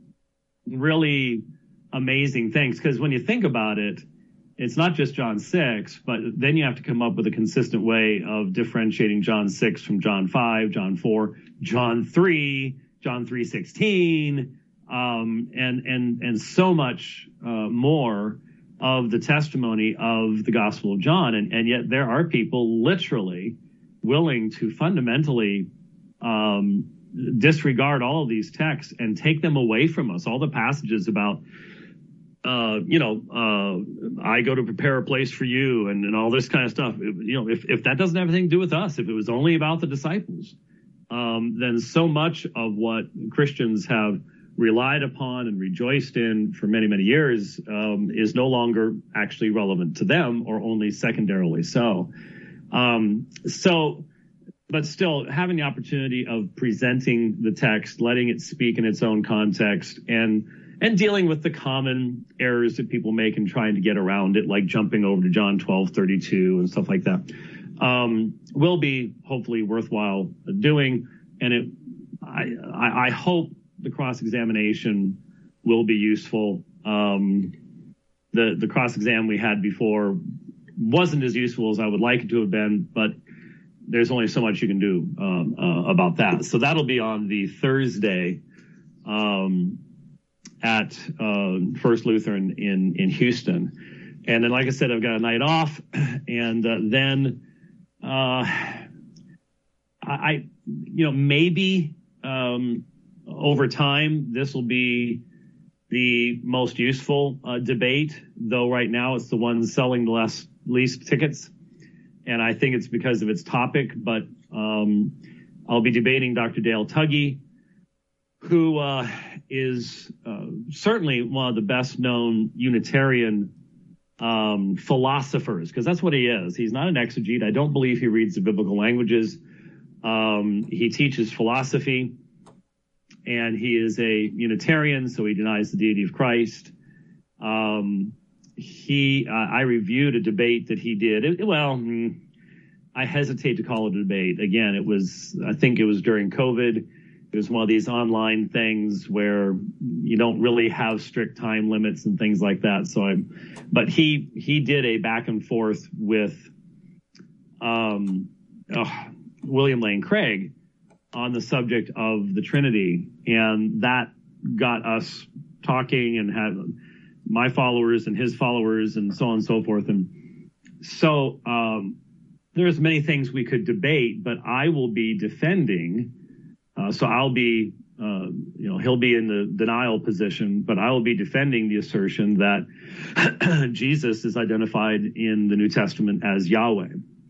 really amazing things. Because when you think about it, it's not just John six, but then you have to come up with a consistent way of differentiating John six from John five, John four, John three, John three sixteen, um, and and and so much uh, more. of the testimony of the Gospel of John. And, and yet there are people literally willing to fundamentally um, disregard all of these texts and take them away from us. All the passages about, uh, you know, uh, I go to prepare a place for you and, and all this kind of stuff. You know, if, if that doesn't have anything to do with us, if it was only about the disciples, um, then so much of what Christians have relied upon and rejoiced in for many, many years um, is no longer actually relevant to them, or only secondarily so. Um, so, but still having the opportunity of presenting the text, letting it speak in its own context, and and dealing with the common errors that people make in trying to get around it, like jumping over to John twelve thirty-two and stuff like that, um, will be hopefully worthwhile doing. And it, I, I, I hope the cross-examination will be useful. Um, the, the cross-exam we had before wasn't as useful as I would like it to have been, but there's only so much you can do um, uh, about that. So that'll be on the Thursday um, at uh, First Lutheran in, in Houston. And then, like I said, I've got a night off, and uh, then uh, I, you know, maybe um, over time, this will be the most useful uh, debate, though right now it's the one selling the less, least tickets. And I think it's because of its topic, but um, I'll be debating Doctor Dale Tuggy, who uh, is uh, certainly one of the best known Unitarian um, philosophers, because that's what he is. He's not an exegete. I don't believe he reads the biblical languages. Um, he teaches philosophy. And he is a Unitarian, so he denies the deity of Christ. Um, he, uh, I reviewed a debate that he did. It, well, I hesitate to call it a debate. Again, it was, I think it was during COVID. It was one of these online things where you don't really have strict time limits and things like that. So I, but he, he did a back and forth with, um, oh, William Lane Craig on the subject of the Trinity, and that got us talking and had my followers and his followers and so on and so forth. And so um, there's many things we could debate, but I will be defending. Uh, so I'll be, uh, you know, he'll be in the denial position, but I will be defending the assertion that Jesus is identified in the New Testament as Yahweh.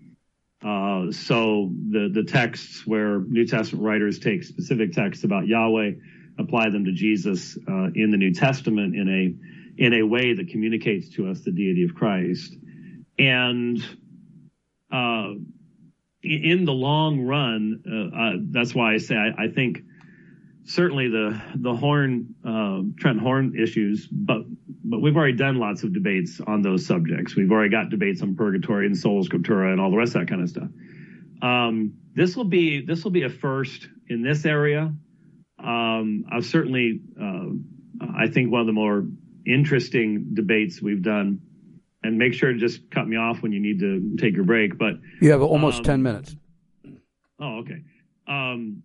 Uh, so the, the texts where New Testament writers take specific texts about Yahweh, apply them to Jesus uh, in the New Testament in a in a way that communicates to us the deity of Christ. And uh, in the long run, uh, uh, that's why I say I, I think certainly the the Horn uh, Trent Horn issues, but but we've already done lots of debates on those subjects. We've already got debates on purgatory and sola scriptura and all the rest of that kind of stuff. Um, this will be this will be a first in this area. Um, I've certainly uh, I think one of the more interesting debates we've done. And make sure to just cut me off when you need to take your break. But you have almost um, ten minutes. Oh, okay. Um,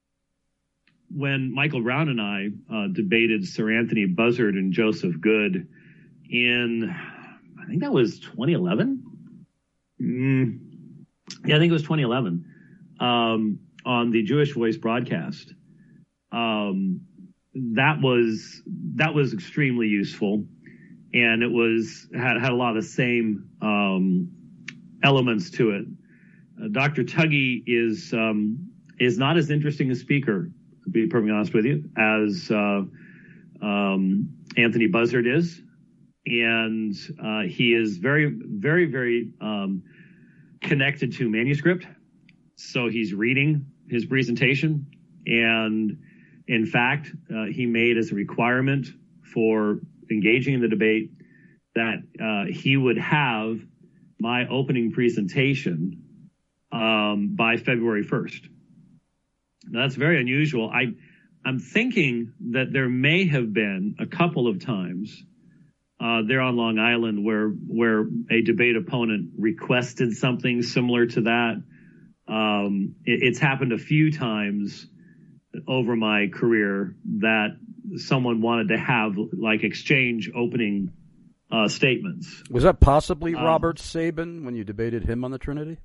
when Michael Brown and I uh, debated Sir Anthony Buzzard and Joseph Good in, I think that was twenty eleven. Mm, yeah, I think it was twenty eleven um, on the Jewish Voice broadcast. Um, that was that was extremely useful. And it was had, had a lot of the same um, elements to it. Uh, Doctor Tuggy is um, is not as interesting a speaker, to be perfectly honest with you, as uh, um, Anthony Buzzard is, and uh, he is very, very, very um, connected to manuscript. So he's reading his presentation, and in fact, uh, he made as a requirement for engaging in the debate that uh, he would have my opening presentation um, by February first. Now, that's very unusual. I, I'm thinking that there may have been a couple of times uh, there on Long Island where where a debate opponent requested something similar to that. Um, it, it's happened a few times over my career that someone wanted to have like exchange opening uh, statements. Was that possibly um, Robert Sabin when you debated him on the Trinity?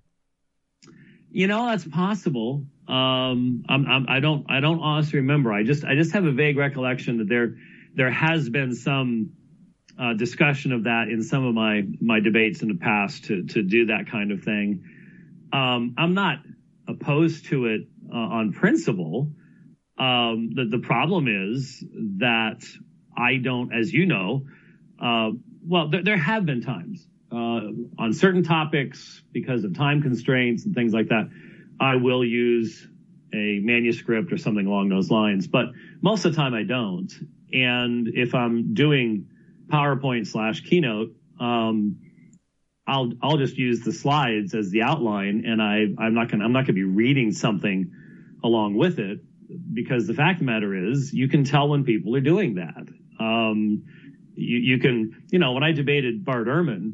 You know, that's possible. Um, I'm, I'm, I don't, I don't honestly remember. I just, I just have a vague recollection that there, there has been some uh, discussion of that in some of my, my debates in the past to, to do that kind of thing. Um, I'm not opposed to it uh, on principle. Um, the, the problem is that I don't, as you know, uh, well, there, there have been times uh, on certain topics because of time constraints and things like that, I will use a manuscript or something along those lines. But most of the time I don't. And if I'm doing PowerPoint slash Keynote, um, I'll, I'll just use the slides as the outline, and I, I'm not gonna, I'm not gonna be reading something along with it, because the fact of the matter is you can tell when people are doing that. Um, you, you can, you know, when I debated Bart Ehrman,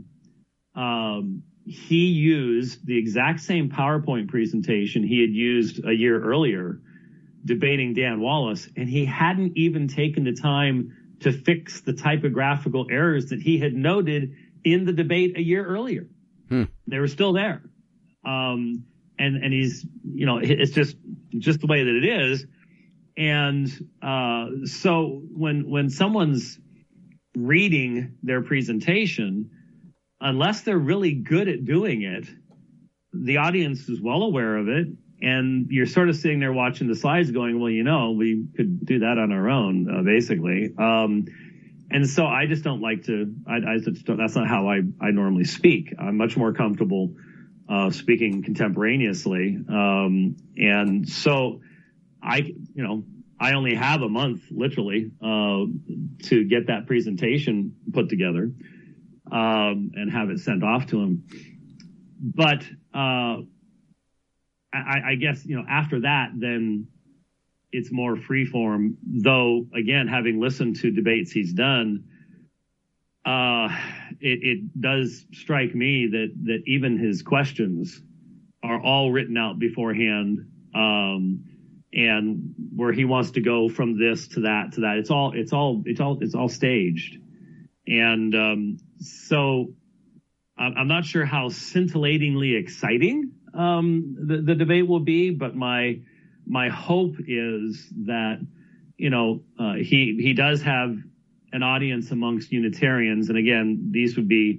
um, he used the exact same PowerPoint presentation he had used a year earlier debating Dan Wallace, and he hadn't even taken the time to fix the typographical errors that he had noted in the debate a year earlier. Hmm. They were still there. Um, and, and he's, you know, it's just, just the way that it is. And, uh, so when, when someone's reading their presentation, unless they're really good at doing it, the audience is well aware of it. And you're sort of sitting there watching the slides going, well, you know, we could do that on our own, uh, basically. Um, and so I just don't like to, I, I just don't, that's not how I, I normally speak. I'm much more comfortable, uh, speaking contemporaneously. Um, and so I, you know, I only have a month, literally, uh, to get that presentation put together, um, and have it sent off to him. But, uh, I, I guess, you know, after that, then it's more freeform, though, again, having listened to debates he's done, uh, it, it does strike me that, that even his questions are all written out beforehand, um, and where he wants to go from this to that to that, it's all, it's all, it's all, it's all staged. And, um, so I'm not sure how scintillatingly exciting Um, the, the debate will be, but my, my hope is that, you know, uh, he, he does have an audience amongst Unitarians. And again, these would be,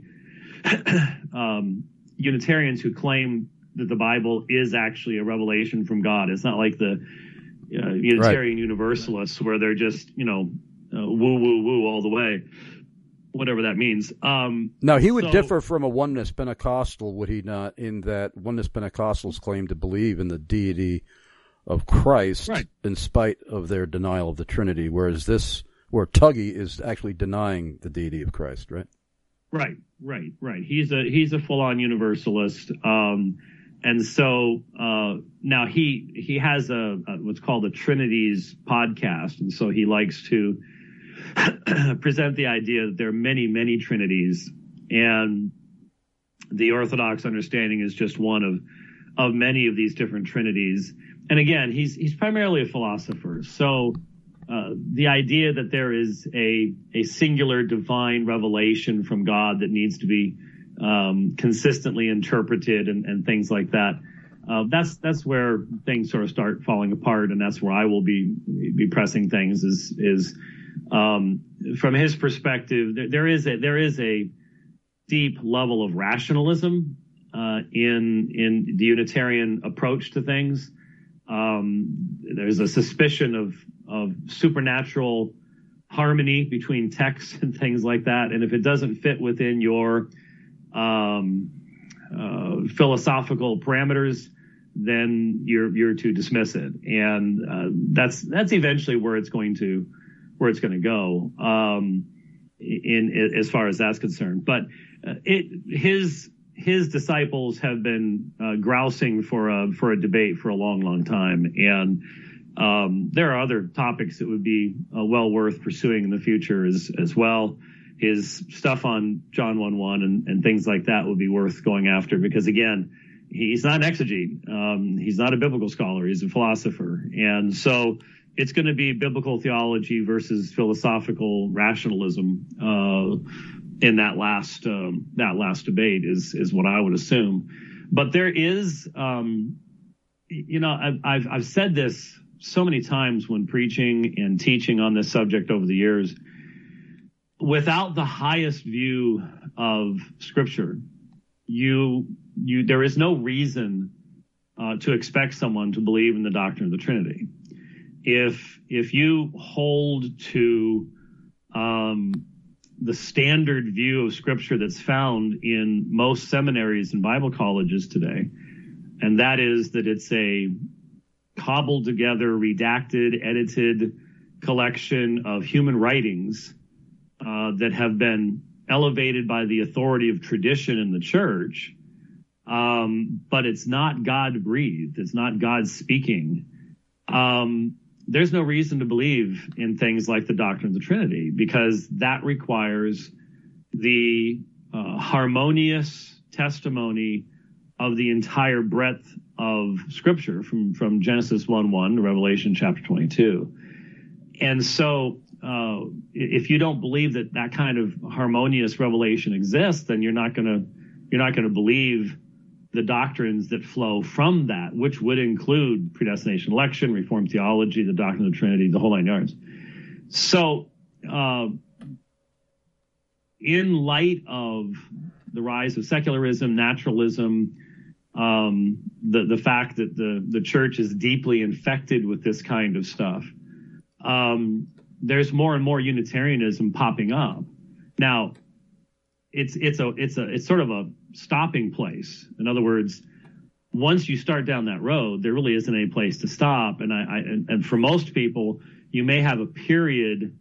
um, Unitarians who claim that the Bible is actually a revelation from God. It's not like the uh, Unitarian right. Universalists where they're just, you know, uh, woo, woo, woo all the way. Whatever that means. Um, no, he would so, differ from a oneness Pentecostal, would he not, in that oneness Pentecostals claim to believe in the deity of Christ right. in spite of their denial of the Trinity, whereas this, where Tuggy is actually denying the deity of Christ, right? Right, right, right. He's a he's a full-on universalist, um, and so uh, now he he has a, a what's called a Trinities podcast, and so he likes to present the idea that there are many, many trinities, and the Orthodox understanding is just one of of many of these different trinities. And again, he's he's primarily a philosopher, so uh, the idea that there is a a singular divine revelation from God that needs to be um, consistently interpreted and, and things like that, uh, that's that's where things sort of start falling apart, and that's where I will be be pressing things. Is is Um, from his perspective, there, there is a there is a deep level of rationalism uh, in in the Unitarian approach to things. Um, there's a suspicion of of supernatural harmony between texts and things like that, and if it doesn't fit within your um, uh, philosophical parameters, then you're you're to dismiss it, and uh, that's that's eventually where it's going to. where it's going to go, um, in, in, as far as that's concerned. But, uh, it, his, his disciples have been, uh, grousing for a, for a debate for a long, long time. And, um, there are other topics that would be uh, well worth pursuing in the future as, as well. His stuff on John one one and, and things like that would be worth going after, because again, he's not an exegete. Um, he's not a biblical scholar. He's a philosopher. And so, it's going to be biblical theology versus philosophical rationalism, uh, in that last um, that last debate is is what I would assume. But there is, um, you know, I've, I've I've said this so many times when preaching and teaching on this subject over the years. Without the highest view of Scripture, you you there is no reason uh, to expect someone to believe in the doctrine of the Trinity. If if you hold to um, the standard view of Scripture that's found in most seminaries and Bible colleges today, and that is that it's a cobbled together, redacted, edited collection of human writings uh, that have been elevated by the authority of tradition in the church, um, but it's not God-breathed. It's not God speaking. Um, there's no reason to believe in things like the doctrine of the Trinity, because that requires the uh, harmonious testimony of the entire breadth of Scripture from, from Genesis one one to Revelation chapter twenty-two. And so uh, if you don't believe that that kind of harmonious revelation exists, then you're not going to you're not going to believe the doctrines that flow from that, which would include predestination, election, Reformed theology, the doctrine of the Trinity, the whole nine yards. So uh, in light of the rise of secularism, naturalism, um, the, the fact that the, the church is deeply infected with this kind of stuff, um, there's more and more Unitarianism popping up. Now, it's it's a it's a it's sort of a stopping place. In other words, once you start down that road, there really isn't any place to stop. And I, I and, and for most people, you may have a period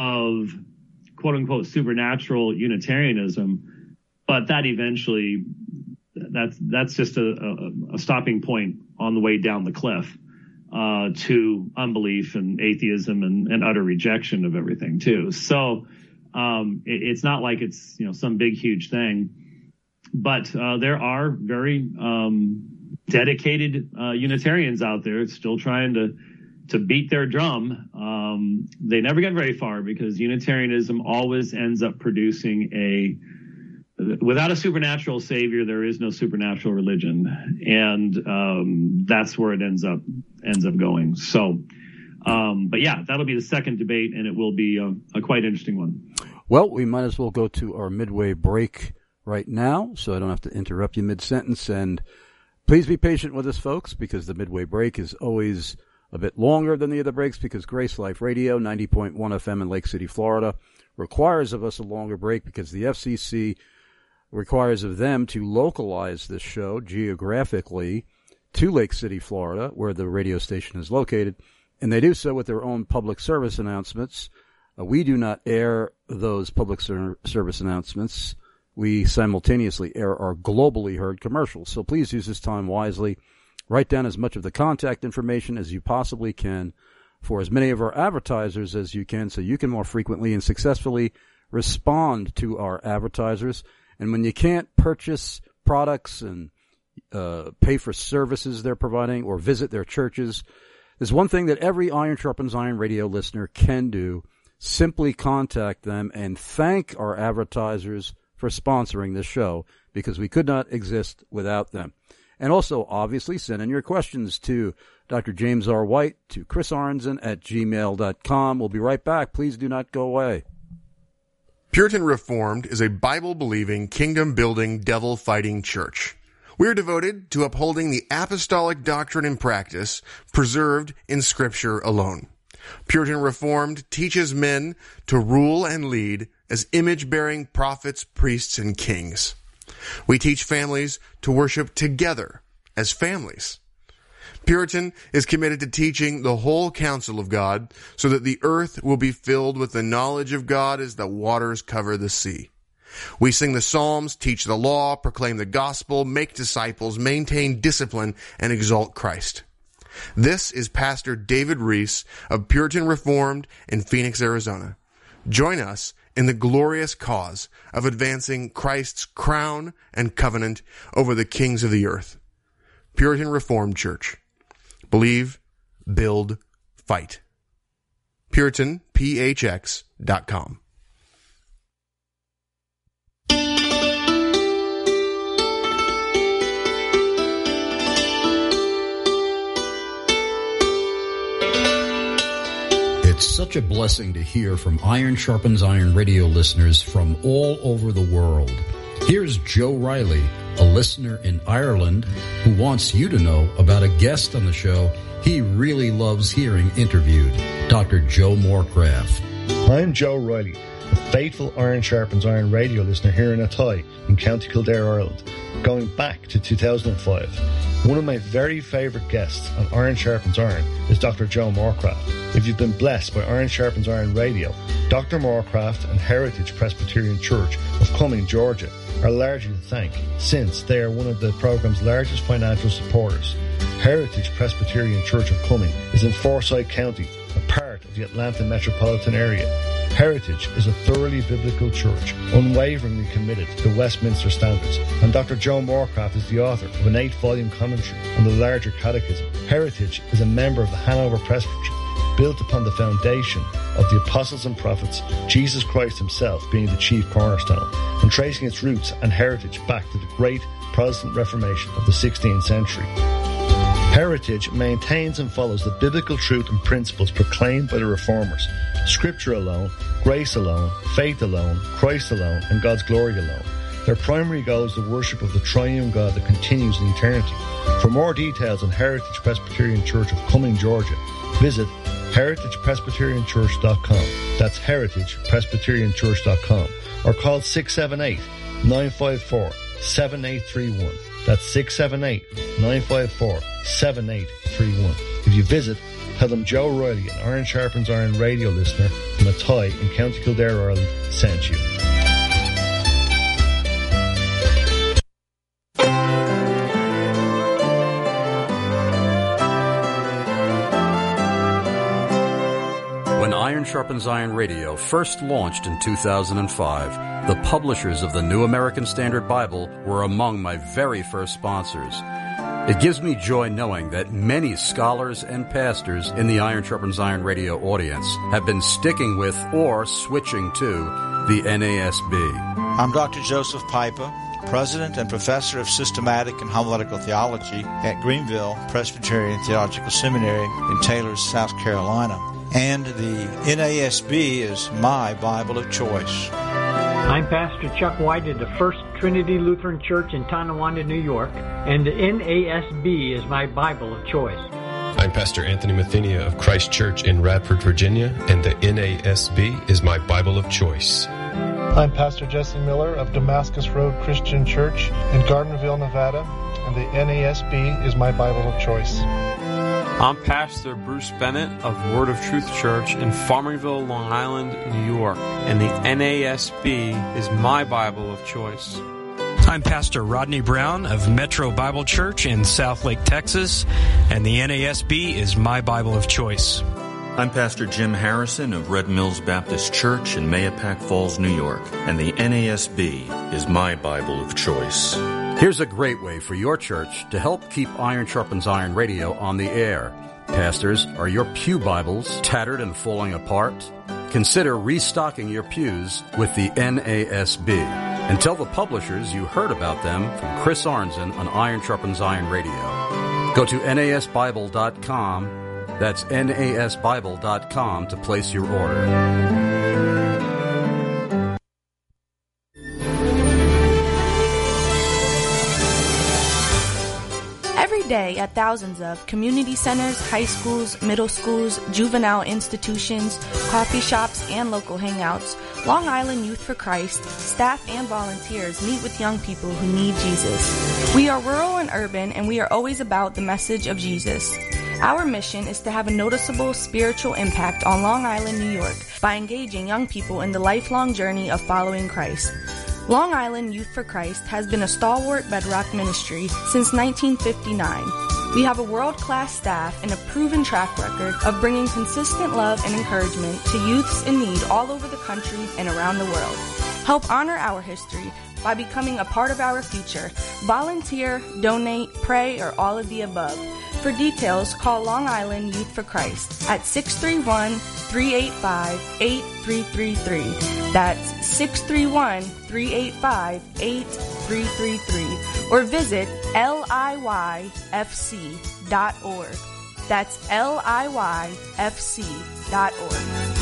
of quote unquote supernatural Unitarianism, but that eventually that's that's just a, a, a stopping point on the way down the cliff uh, to unbelief and atheism and, and utter rejection of everything too. So um, it, it's not like it's you know some big huge thing, but uh, there are very um, dedicated uh, Unitarians out there still trying to to beat their drum. Um, they never get very far because Unitarianism always ends up producing a without a supernatural savior, there is no supernatural religion, and um, that's where it ends up ends up going. So, um, but yeah, that'll be the second debate, and it will be a, a quite interesting one. Well, we might as well go to our midway break right now, so I don't have to interrupt you mid-sentence. And please be patient with us, folks, because the midway break is always a bit longer than the other breaks, because Grace Life Radio, ninety point one F M in Lake City, Florida, requires of us a longer break because the F C C requires of them to localize this show geographically to Lake City, Florida, where the radio station is located, and they do so with their own public service announcements. Uh, we do not air those public ser- service announcements. We simultaneously air our globally heard commercials, so please use this time wisely. Write down as much of the contact information as you possibly can for as many of our advertisers as you can, so you can more frequently and successfully respond to our advertisers. And when you can't purchase products and uh, pay for services they're providing or visit their churches, there's one thing that every Iron Sharpens Iron radio listener can do. Simply contact them and thank our advertisers for sponsoring this show, because we could not exist without them. And also, obviously, send in your questions to Doctor James R. White, to Chris Arnzen at gmail dot com. We'll be right back. Please do not go away. Puritan Reformed is a Bible-believing, kingdom-building, devil-fighting church. We are devoted to upholding the apostolic doctrine and practice preserved in Scripture alone. Puritan Reformed teaches men to rule and lead as image-bearing prophets, priests, and kings. We teach families to worship together as families. Puritan is committed to teaching the whole counsel of God so that the earth will be filled with the knowledge of God as the waters cover the sea. We sing the Psalms, teach the law, proclaim the gospel, make disciples, maintain discipline, and exalt Christ. This is Pastor David Reese of Puritan Reformed in Phoenix, Arizona. Join us in the glorious cause of advancing Christ's crown and covenant over the kings of the earth. Puritan Reformed Church. Believe, build, fight. Puritan P H X dot com. such a blessing to hear from Iron Sharpens Iron radio listeners from all over the world. Here's Joe Riley, a listener in Ireland, who wants you to know about a guest on the show he really loves hearing interviewed, Doctor Joe Morecraft. I'm Joe Riley, a faithful Iron Sharpens Iron radio listener here in Athy in County Kildare, Ireland, going back to two thousand five. One of my very favourite guests on Iron Sharpens Iron is Doctor Joe Morecraft. If you've been blessed by Iron Sharpens Iron radio, Doctor Morecraft and Heritage Presbyterian Church of Cumming, Georgia, are largely to thank, since they are one of the programme's largest financial supporters. Heritage Presbyterian Church of Cumming is in Forsyth County, a part of the Atlanta metropolitan area. Heritage is a thoroughly biblical church, unwaveringly committed to Westminster standards, and Doctor Joe Morecraft is the author of an eight-volume commentary on the larger catechism. Heritage is a member of the Hanover Presbytery, built upon the foundation of the apostles and prophets, Jesus Christ himself being the chief cornerstone, and tracing its roots and heritage back to the great Protestant Reformation of the sixteenth century. Heritage maintains and follows the biblical truth and principles proclaimed by the Reformers. Scripture alone, grace alone, faith alone, Christ alone, and God's glory alone. Their primary goal is the worship of the triune God that continues in eternity. For more details on Heritage Presbyterian Church of Cumming, Georgia, visit heritage presbyterian church dot com. That's heritage presbyterian church dot com. Or call six seven eight, nine five four, seven eight three one. That's six seven eight, nine five four, seven eight three one. If you visit, tell them Joe Riley, an Iron Sharpens Iron radio listener from Athy in County Kildare, Ireland, sent you. When Iron Sharpens Iron Radio first launched in two thousand five, the publishers of the New American Standard Bible were among my very first sponsors. It gives me joy knowing that many scholars and pastors in the Iron Sharpens Iron Radio audience have been sticking with or switching to the N A S B. I'm Doctor Joseph Pipa, President and Professor of Systematic and Homiletical Theology at Greenville Presbyterian Theological Seminary in Taylor, South Carolina. And the N A S B is my Bible of choice. I'm Pastor Chuck White at the First Trinity Lutheran Church in Tonawanda, New York, and the N A S B is my Bible of choice. I'm Pastor Anthony Mathenia of Christ Church in Radford, Virginia, and the N A S B is my Bible of choice. I'm Pastor Jesse Miller of Damascus Road Christian Church in Gardnerville, Nevada, and the N A S B is my Bible of choice. I'm Pastor Bruce Bennett of Word of Truth Church in Farmingville, Long Island, New York, and the N A S B is my Bible of choice. I'm Pastor Rodney Brown of Metro Bible Church in Southlake, Texas, and the N A S B is my Bible of choice. I'm Pastor Jim Harrison of Red Mills Baptist Church in Mahopac Falls, New York, and the N A S B is my Bible of choice. Here's a great way for your church to help keep Iron Sharpens Iron Radio on the air. Pastors, are your pew Bibles tattered and falling apart? Consider restocking your pews with the N A S B. And tell the publishers you heard about them from Chris Arnzen on Iron Sharpens Iron Radio. Go to N A S Bible dot com. That's N A S Bible dot com to place your order. Every day at thousands of community centers, high schools, middle schools, juvenile institutions, coffee shops, and local hangouts, Long Island Youth for Christ, staff and volunteers meet with young people who need Jesus. We are rural and urban, and we are always about the message of Jesus. Our mission is to have a noticeable spiritual impact on Long Island, New York, by engaging young people in the lifelong journey of following Christ. Long Island Youth for Christ has been a stalwart bedrock ministry since nineteen fifty-nine. We have a world-class staff and a proven track record of bringing consistent love and encouragement to youths in need all over the country and around the world. Help honor our history by becoming a part of our future. Volunteer, donate, pray, or all of the above. For details, call Long Island Youth for Christ at six three one, three eight five, eight three three three. That's six three one, three eight five, eight three three three. Or visit L I Y F C dot org. That's L I Y F C dot org.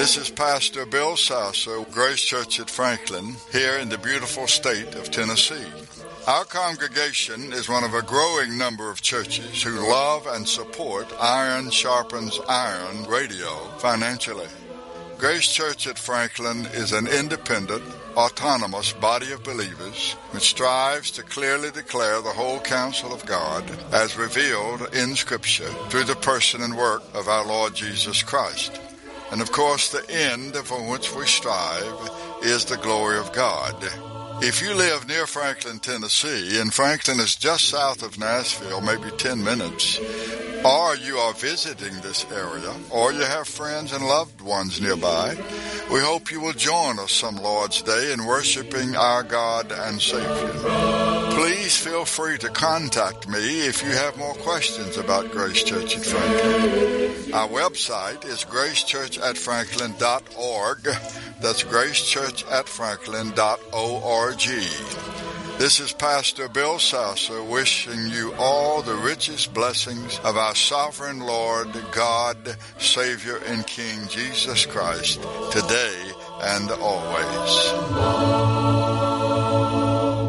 This is Pastor Bill Sasser, Grace Church at Franklin, here in the beautiful state of Tennessee. Our congregation is one of a growing number of churches who love and support Iron Sharpens Iron radio financially. Grace Church at Franklin is an independent, autonomous body of believers which strives to clearly declare the whole counsel of God as revealed in Scripture through the person and work of our Lord Jesus Christ. And of course, the end for which we strive is the glory of God. If you live near Franklin, Tennessee, and Franklin is just south of Nashville, maybe ten minutes, or you are visiting this area, or you have friends and loved ones nearby, we hope you will join us some Lord's Day in worshiping our God and Savior. Please feel free to contact me if you have more questions about Grace Church at Franklin. Our website is grace church at franklin dot org. That's grace church at franklin dot org. This is Pastor Bill Sasser wishing you all the richest blessings of our sovereign Lord, God, Savior, and King Jesus Christ, today and always.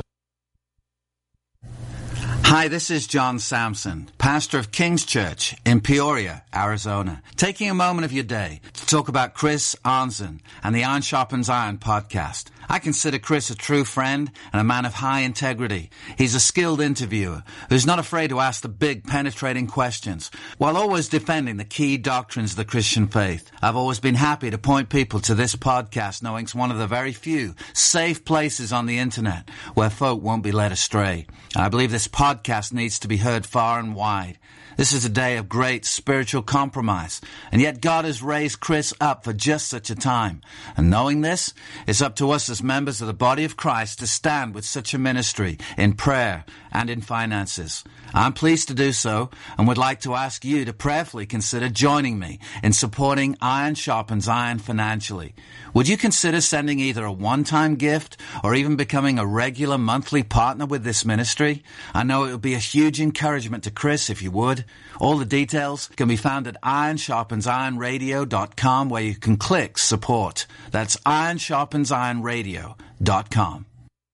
Hi, this is John Sampson, pastor of King's Church in Peoria, Arizona, taking a moment of your day to talk about Chris Arnzen and the Iron Sharpens Iron podcast. I consider Chris a true friend and a man of high integrity. He's a skilled interviewer who's not afraid to ask the big, penetrating questions while always defending the key doctrines of the Christian faith. I've always been happy to point people to this podcast, knowing it's one of the very few safe places on the internet where folk won't be led astray. I believe this podcast needs to be heard far and wide. This is a day of great spiritual compromise, and yet God has raised Chris up for just such a time. And knowing this, it's up to us as members of the body of Christ to stand with such a ministry in prayer and in finances. I'm pleased to do so and would like to ask you to prayerfully consider joining me in supporting Iron Sharpens Iron financially. Would you consider sending either a one-time gift or even becoming a regular monthly partner with this ministry? I know it would be a huge encouragement to Chris if you would. All the details can be found at iron sharpens iron radio dot com, where you can click support. That's iron sharpens iron radio dot com.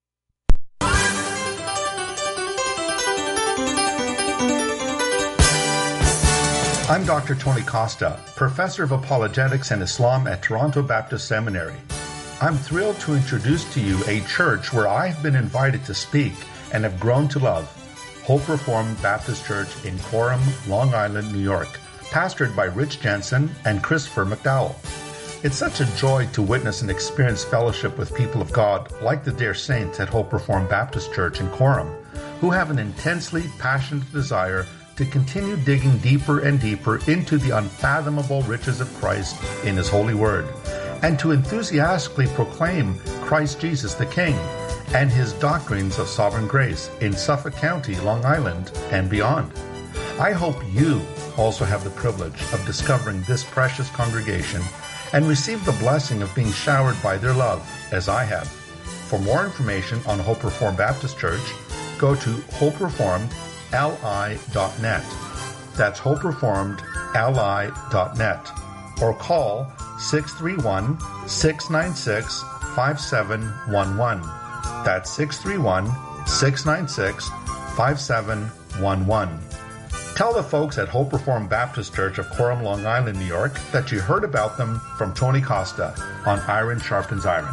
I'm Doctor Tony Costa, Professor of Apologetics and Islam at Toronto Baptist Seminary. I'm thrilled to introduce to you a church where I have been invited to speak and have grown to love, Hope Reformed Baptist Church in Coram, Long Island, New York, pastored by Rich Jensen and Christopher McDowell. It's such a joy to witness and experience fellowship with people of God like the dear saints at Hope Reformed Baptist Church in Coram, who have an intensely passionate desire to continue digging deeper and deeper into the unfathomable riches of Christ in His holy word, and to enthusiastically proclaim Christ Jesus the King and His doctrines of sovereign grace in Suffolk County, Long Island, and beyond. I hope you also have the privilege of discovering this precious congregation and receive the blessing of being showered by their love, as I have. For more information on Hope Reformed Baptist Church, go to hope reformed l i dot net. That's hope reformed l i dot net. Or call six three one, six nine six, five seven one one. That's six three one, six nine six, five seven one one. Tell the folks at Hope Reformed Baptist Church of Coram, Long Island, New York, that you heard about them from Tony Costa on Iron Sharpens Iron.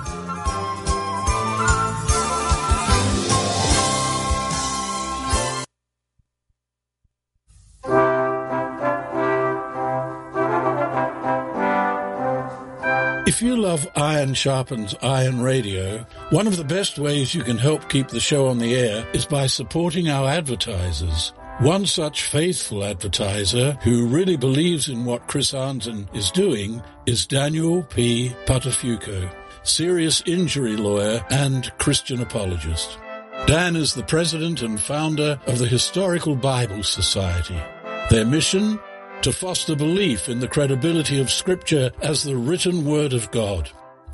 If you love Iron Sharpens Iron Radio, one of the best ways you can help keep the show on the air is by supporting our advertisers. One such faithful advertiser who really believes in what Chris Arnzen is doing is Daniel P. Patafuco, serious injury lawyer and Christian apologist. Dan is the president and founder of the Historical Bible Society. Their mission? To foster belief in the credibility of Scripture as the written Word of God.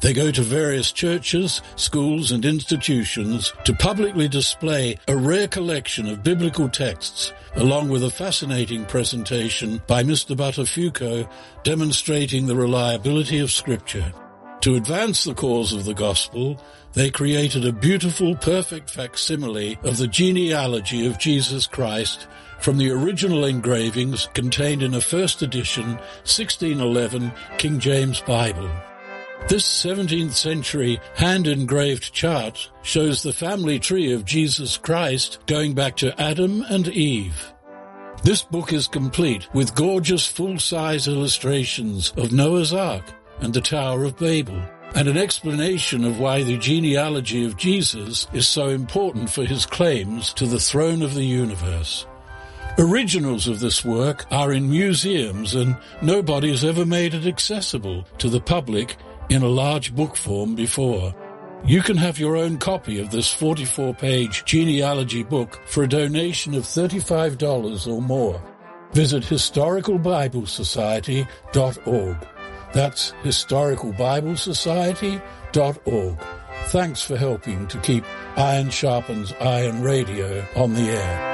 They go to various churches, schools, and institutions to publicly display a rare collection of biblical texts, along with a fascinating presentation by Mister Buttafuoco demonstrating the reliability of Scripture. To advance the cause of the gospel, they created a beautiful, perfect facsimile of the genealogy of Jesus Christ from the original engravings contained in a first edition sixteen eleven King James Bible. This seventeenth century hand-engraved chart shows the family tree of Jesus Christ going back to Adam and Eve. This book is complete with gorgeous full-size illustrations of Noah's Ark and the Tower of Babel, and an explanation of why the genealogy of Jesus is so important for his claims to the throne of the universe. Originals of this work are in museums, and nobody has ever made it accessible to the public in a large book form before. You can have your own copy of this forty-four page genealogy book for a donation of thirty-five dollars or more. Visit historical bible society dot org. That's historical bible society dot org. Thanks for helping to keep Iron Sharpens Iron Radio on the air.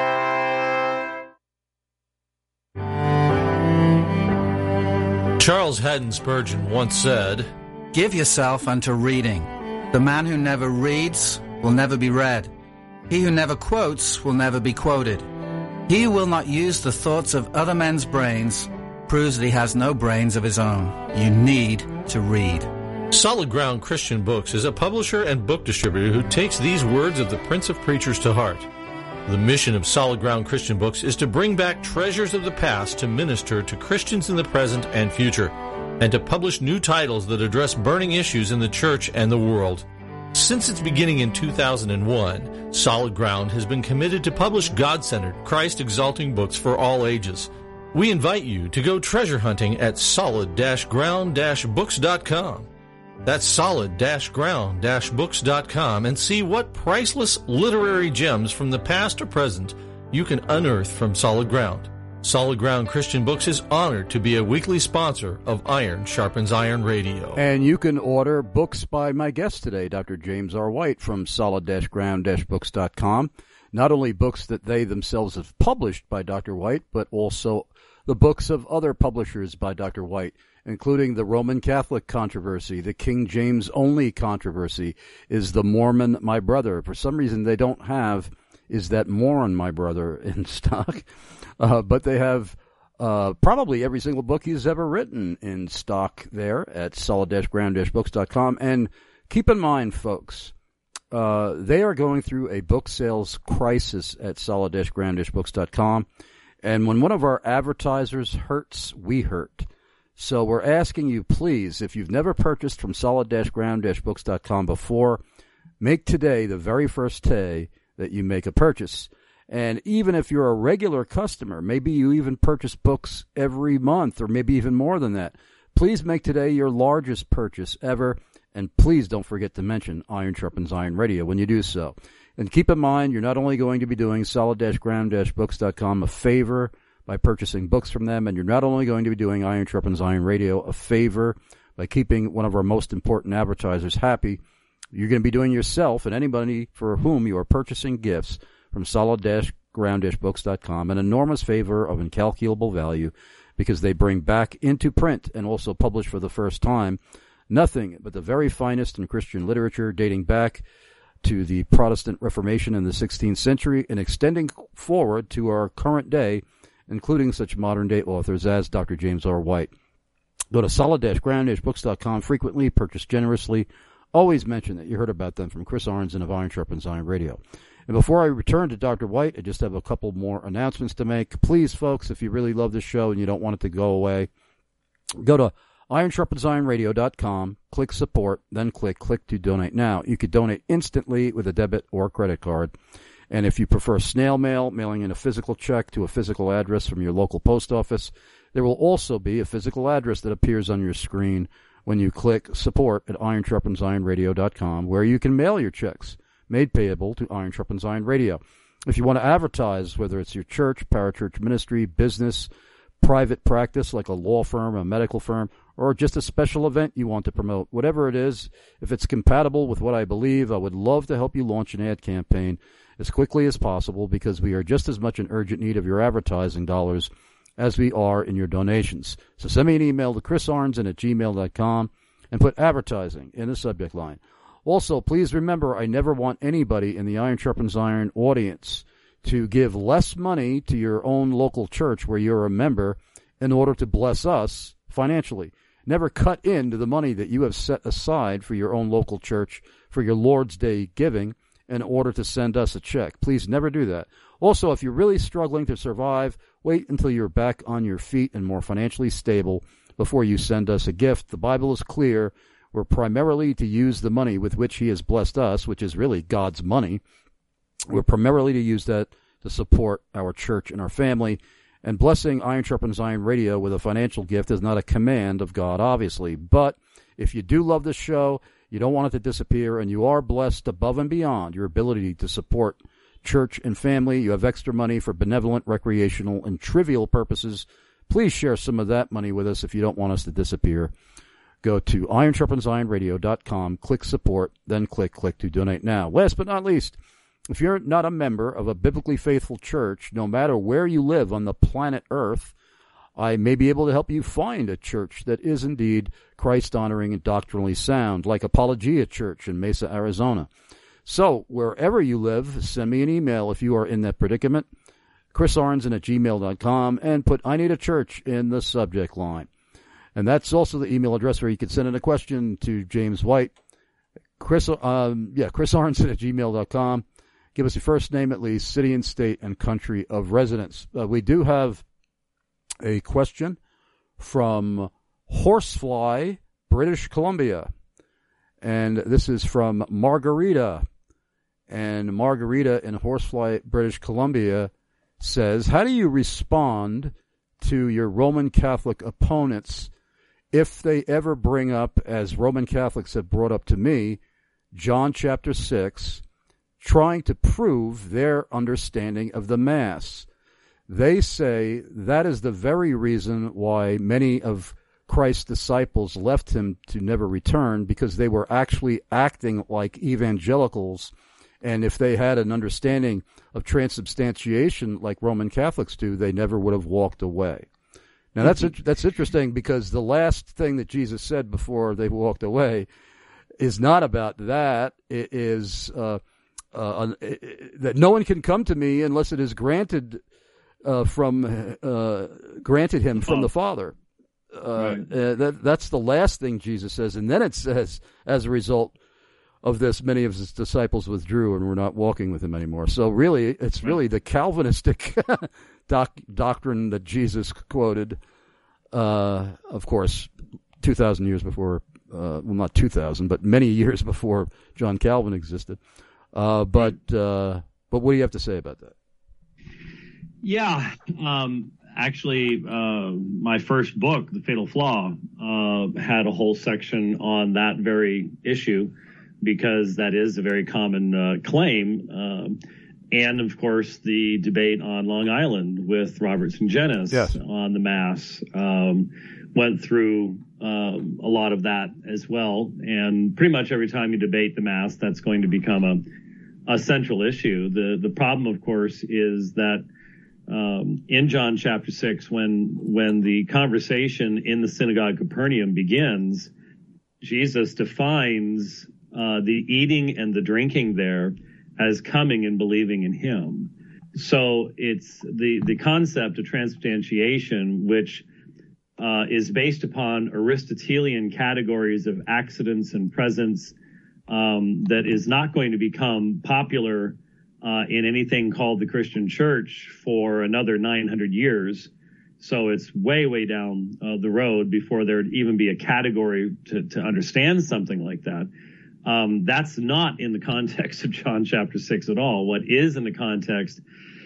Charles Haddon Spurgeon once said, "Give yourself unto reading. The man who never reads will never be read. He who never quotes will never be quoted. He who will not use the thoughts of other men's brains proves that he has no brains of his own. You need to read." Solid Ground Christian Books is a publisher and book distributor who takes these words of the Prince of Preachers to heart. The mission of Solid Ground Christian Books is to bring back treasures of the past to minister to Christians in the present and future, and to publish new titles that address burning issues in the church and the world. Since its beginning in two thousand one, Solid Ground has been committed to publish God-centered, Christ-exalting books for all ages. We invite you to go treasure hunting at solid ground books dot com. That's solid ground books dot com, and see what priceless literary gems from the past or present you can unearth from Solid Ground. Solid Ground Christian Books is honored to be a weekly sponsor of Iron Sharpens Iron Radio. And you can order books by my guest today, Doctor James R. White, from solid ground books dot com. Not only books that they themselves have published by Doctor White, but also the books of other publishers by Doctor White, including the Roman Catholic controversy, the King James only controversy, Is the Mormon My Brother? For some reason they don't have Is That Moron My Brother in stock, uh, but they have uh, probably every single book he's ever written in stock there at solid ground books dot com. And keep in mind, folks, uh, they are going through a book sales crisis at solid ground books dot com. And when one of our advertisers hurts, we hurt. So we're asking you, please, if you've never purchased from solid ground books dot com before, make today the very first day that you make a purchase. And even if you're a regular customer, maybe you even purchase books every month or maybe even more than that, please make today your largest purchase ever. And please don't forget to mention Iron Sharpens Iron Radio when you do so. And keep in mind, you're not only going to be doing solid ground books dot com a favor by purchasing books from them, and you're not only going to be doing Iron Sharpens Iron Radio a favor by keeping one of our most important advertisers happy, you're going to be doing yourself and anybody for whom you are purchasing gifts from solid ground books dot com an enormous favor of incalculable value, because they bring back into print and also publish for the first time nothing but the very finest in Christian literature dating back to the Protestant Reformation in the sixteenth century and extending forward to our current day, including such modern-day authors as Doctor James R. White. Go to solid ground books dot com frequently, purchase generously. Always mention that you heard about them from Chris Arnzen of Iron Sharpens Iron Radio. And before I return to Doctor White, I just have a couple more announcements to make. Please, folks, if you really love this show and you don't want it to go away, go to iron sharpens iron radio dot com, click support, then click click to donate now. You could donate instantly with a debit or credit card. And if you prefer snail mail, mailing in a physical check to a physical address from your local post office, there will also be a physical address that appears on your screen when you click support at iron sharpens iron radio dot com, where you can mail your checks made payable to Iron Sharpens Iron Radio. If you want to advertise, whether it's your church, parachurch ministry, business, private practice like a law firm, a medical firm, or just a special event you want to promote. Whatever it is, if it's compatible with what I believe, I would love to help you launch an ad campaign as quickly as possible, because we are just as much in urgent need of your advertising dollars as we are in your donations. So send me an email to chris arnzen at gmail dot com and put advertising in the subject line. Also, please remember, I never want anybody in the Iron Sharpens Iron audience to give less money to your own local church where you're a member in order to bless us financially. Never cut into the money that you have set aside for your own local church for your Lord's Day giving in order to send us a check. Please never do that. Also, if you're really struggling to survive, wait until you're back on your feet and more financially stable before you send us a gift. The Bible is clear. We're primarily to use the money with which he has blessed us, which is really God's money. We're primarily to use that to support our church and our family. And blessing Iron Sharpens Iron Radio with a financial gift is not a command of God, obviously. But if you do love this show, you don't want it to disappear, and you are blessed above and beyond your ability to support church and family, you have extra money for benevolent, recreational, and trivial purposes, please share some of that money with us if you don't want us to disappear. Go to iron sharpens iron radio dot com, click support, then click click to donate now. Last but not least, if you're not a member of a biblically faithful church, no matter where you live on the planet Earth, I may be able to help you find a church that is indeed Christ-honoring and doctrinally sound, like Apologia Church in Mesa, Arizona. So, wherever you live, send me an email if you are in that predicament, chris arnzen at gmail dot com, and put I need a church in the subject line. And that's also the email address where you can send in a question to James White. Chris, um, yeah, chris arnzen at gmail dot com. Give us your first name at least, city and state and country of residence. Uh, we do have a question from Horsefly, British Columbia. And this is from Margarita. And Margarita in Horsefly, British Columbia says, how do you respond to your Roman Catholic opponents if they ever bring up, as Roman Catholics have brought up to me, John chapter six, trying to prove their understanding of the Mass? They say that is the very reason why many of Christ's disciples left him to never return, because they were actually acting like evangelicals. And if they had an understanding of transubstantiation like Roman Catholics do, they never would have walked away. Now, that's that's interesting, because the last thing that Jesus said before they walked away is not about that. It is uh, uh, that no one can come to me unless it is granted uh, from uh, granted him from the Father. Uh, right. uh, that that's the last thing Jesus says, and then it says, as a result of this, many of his disciples withdrew and were not walking with him anymore. So really, it's really the Calvinistic doc, doctrine that Jesus quoted, uh, of course, two thousand years before, uh, well, not two thousand, but many years before John Calvin existed. Uh, but uh, but what do you have to say about that? Yeah, um, actually, uh, my first book, The Fatal Flaw, uh, had a whole section on that very issue, because that is a very common uh, claim. Um, and, of course, the debate on Long Island with Robert Sungenis yes. on the Mass um, went through um, a lot of that as well. And pretty much every time you debate the Mass, that's going to become a, a central issue. The, the problem, of course, is that um, in John chapter six, when, when the conversation in the synagogue of Capernaum begins, Jesus defines Uh, the eating and the drinking there as coming and believing in him. So it's the, the concept of transubstantiation, which uh, is based upon Aristotelian categories of accidents and presence, um, that is not going to become popular uh, in anything called the Christian church for another nine hundred years. So it's way, way down uh, the road before there'd even be a category to, to understand something like that. Um, that's not in the context of John chapter six at all. What is in the context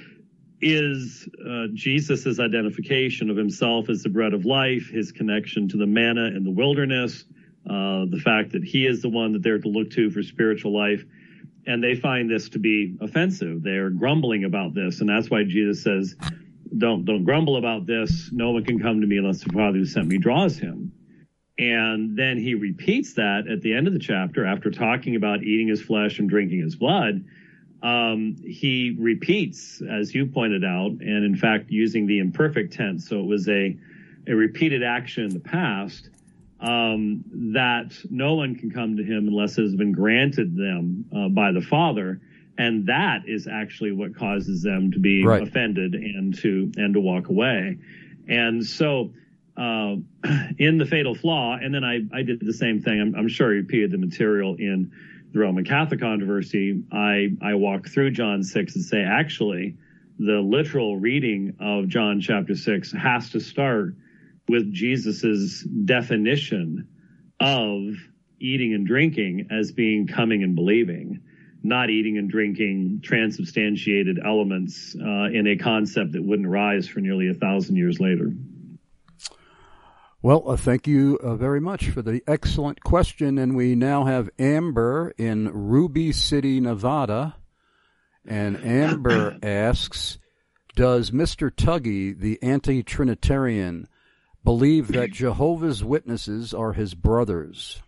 is uh, Jesus' identification of himself as the bread of life, his connection to the manna in the wilderness, uh, the fact that he is the one that they're to look to for spiritual life. And they find this to be offensive. They're grumbling about this. And that's why Jesus says, don't, don't grumble about this. No one can come to me unless the Father who sent me draws him. And then he repeats that at the end of the chapter after talking about eating his flesh and drinking his blood. Um, he repeats, as you pointed out, and in fact using the imperfect tense, so it was a, a repeated action in the past, um, that no one can come to him unless it has been granted them uh, by the Father. And that is actually what causes them to be right. offended and to and to walk away. And so uh, in The Fatal Flaw, and then I, I did the same thing. I'm, I'm sure I repeated the material in the Roman Catholic controversy. I, I walk through John six and say, actually, the literal reading of John chapter six has to start with Jesus's definition of eating and drinking as being coming and believing, not eating and drinking transubstantiated elements uh, in a concept that wouldn't rise for nearly a thousand years later. Well, uh, thank you uh, very much for the excellent question. And we now have Amber in Ruby City, Nevada. And Amber asks, does Mister Tuggy, the anti-Trinitarian, believe that Jehovah's Witnesses are his brothers?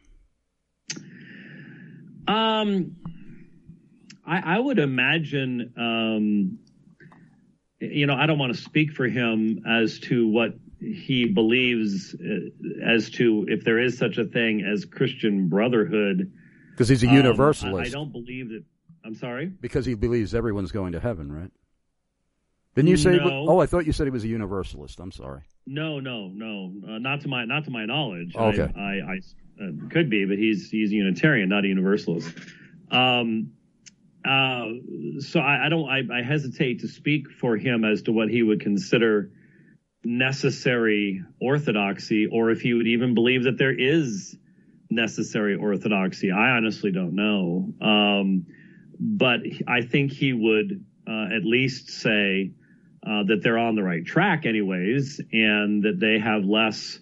Um, I, I would imagine, um, you know, I don't want to speak for him as to what he believes uh, as to if there is such a thing as Christian brotherhood. Because he's a universalist. Um, I, I don't believe that. I'm sorry? Because he believes everyone's going to heaven, right? Didn't you say? No. Oh, I thought you said he was a universalist. I'm sorry. No, no, no, uh, not to my not to my knowledge. Okay. I, I, I uh, could be, but he's he's a Unitarian, not a Universalist. Um, uh, so I, I don't. I, I hesitate to speak for him as to what he would consider necessary orthodoxy, or if he would even believe that there is necessary orthodoxy. I honestly don't know. Um, but I think he would uh, at least say uh, that they're on the right track anyways, and that they have less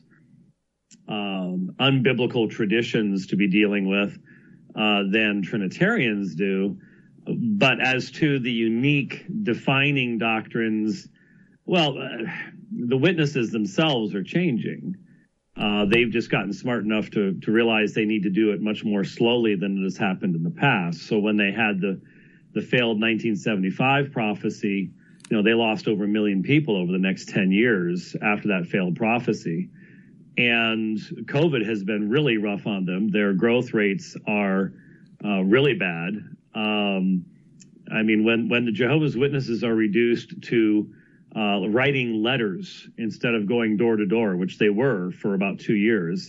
um, unbiblical traditions to be dealing with uh, than Trinitarians do. But as to the unique defining doctrines, well, uh, the witnesses themselves are changing. Uh, they've just gotten smart enough to, to realize they need to do it much more slowly than it has happened in the past. So when they had the, the failed nineteen seventy-five prophecy, you know, they lost over a million people over the next ten years after that failed prophecy. And COVID has been really rough on them. Their growth rates are uh, really bad. Um, I mean, when, when the Jehovah's Witnesses are reduced to Uh, writing letters instead of going door to door, which they were for about two years.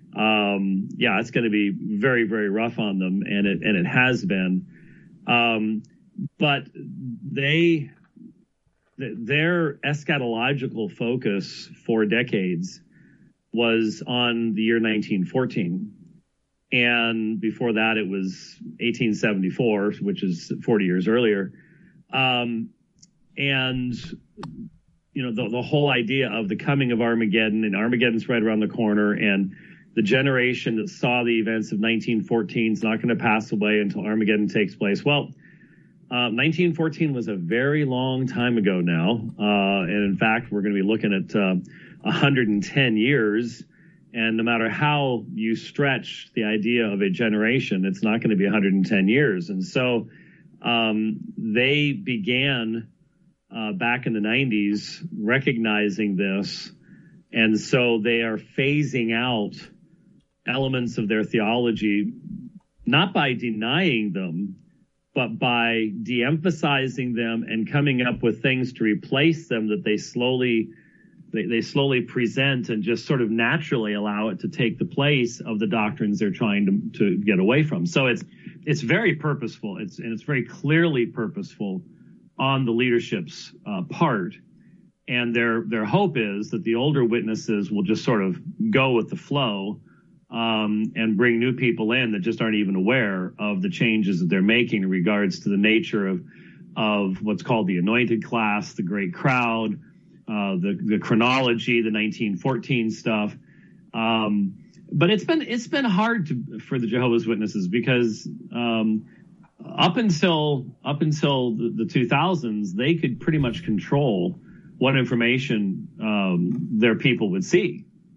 Um, yeah, it's going to be very, very rough on them, and it and it has been. Um, but they, th- their eschatological focus for decades was on the year nineteen fourteen, and before that it was eighteen seventy-four, which is forty years earlier. Um, and you know, the, the whole idea of the coming of Armageddon, and Armageddon's right around the corner, and the generation that saw the events of nineteen fourteen is not going to pass away until Armageddon takes place. Well, uh, nineteen fourteen was a very long time ago now. Uh, and in fact, we're going to be looking at uh, one hundred ten years. And no matter how you stretch the idea of a generation, it's not going to be one hundred ten years. And so um, they began Uh, back in the nineties, recognizing this. And so they are phasing out elements of their theology, not by denying them, but by de-emphasizing them and coming up with things to replace them that they slowly, they, they slowly present and just sort of naturally allow it to take the place of the doctrines they're trying to, to get away from. So it's, it's very purposeful. It's, and it's very clearly purposeful on the leadership's uh, part. And their their hope is that the older witnesses will just sort of go with the flow um, and bring new people in that just aren't even aware of the changes that they're making in regards to the nature of of what's called the anointed class, the great crowd, uh, the, the chronology, the nineteen fourteen stuff. Um, but it's been it's been hard to, for the Jehovah's Witnesses because um, Up until up until the, the two thousands, they could pretty much control what information um, their people would see.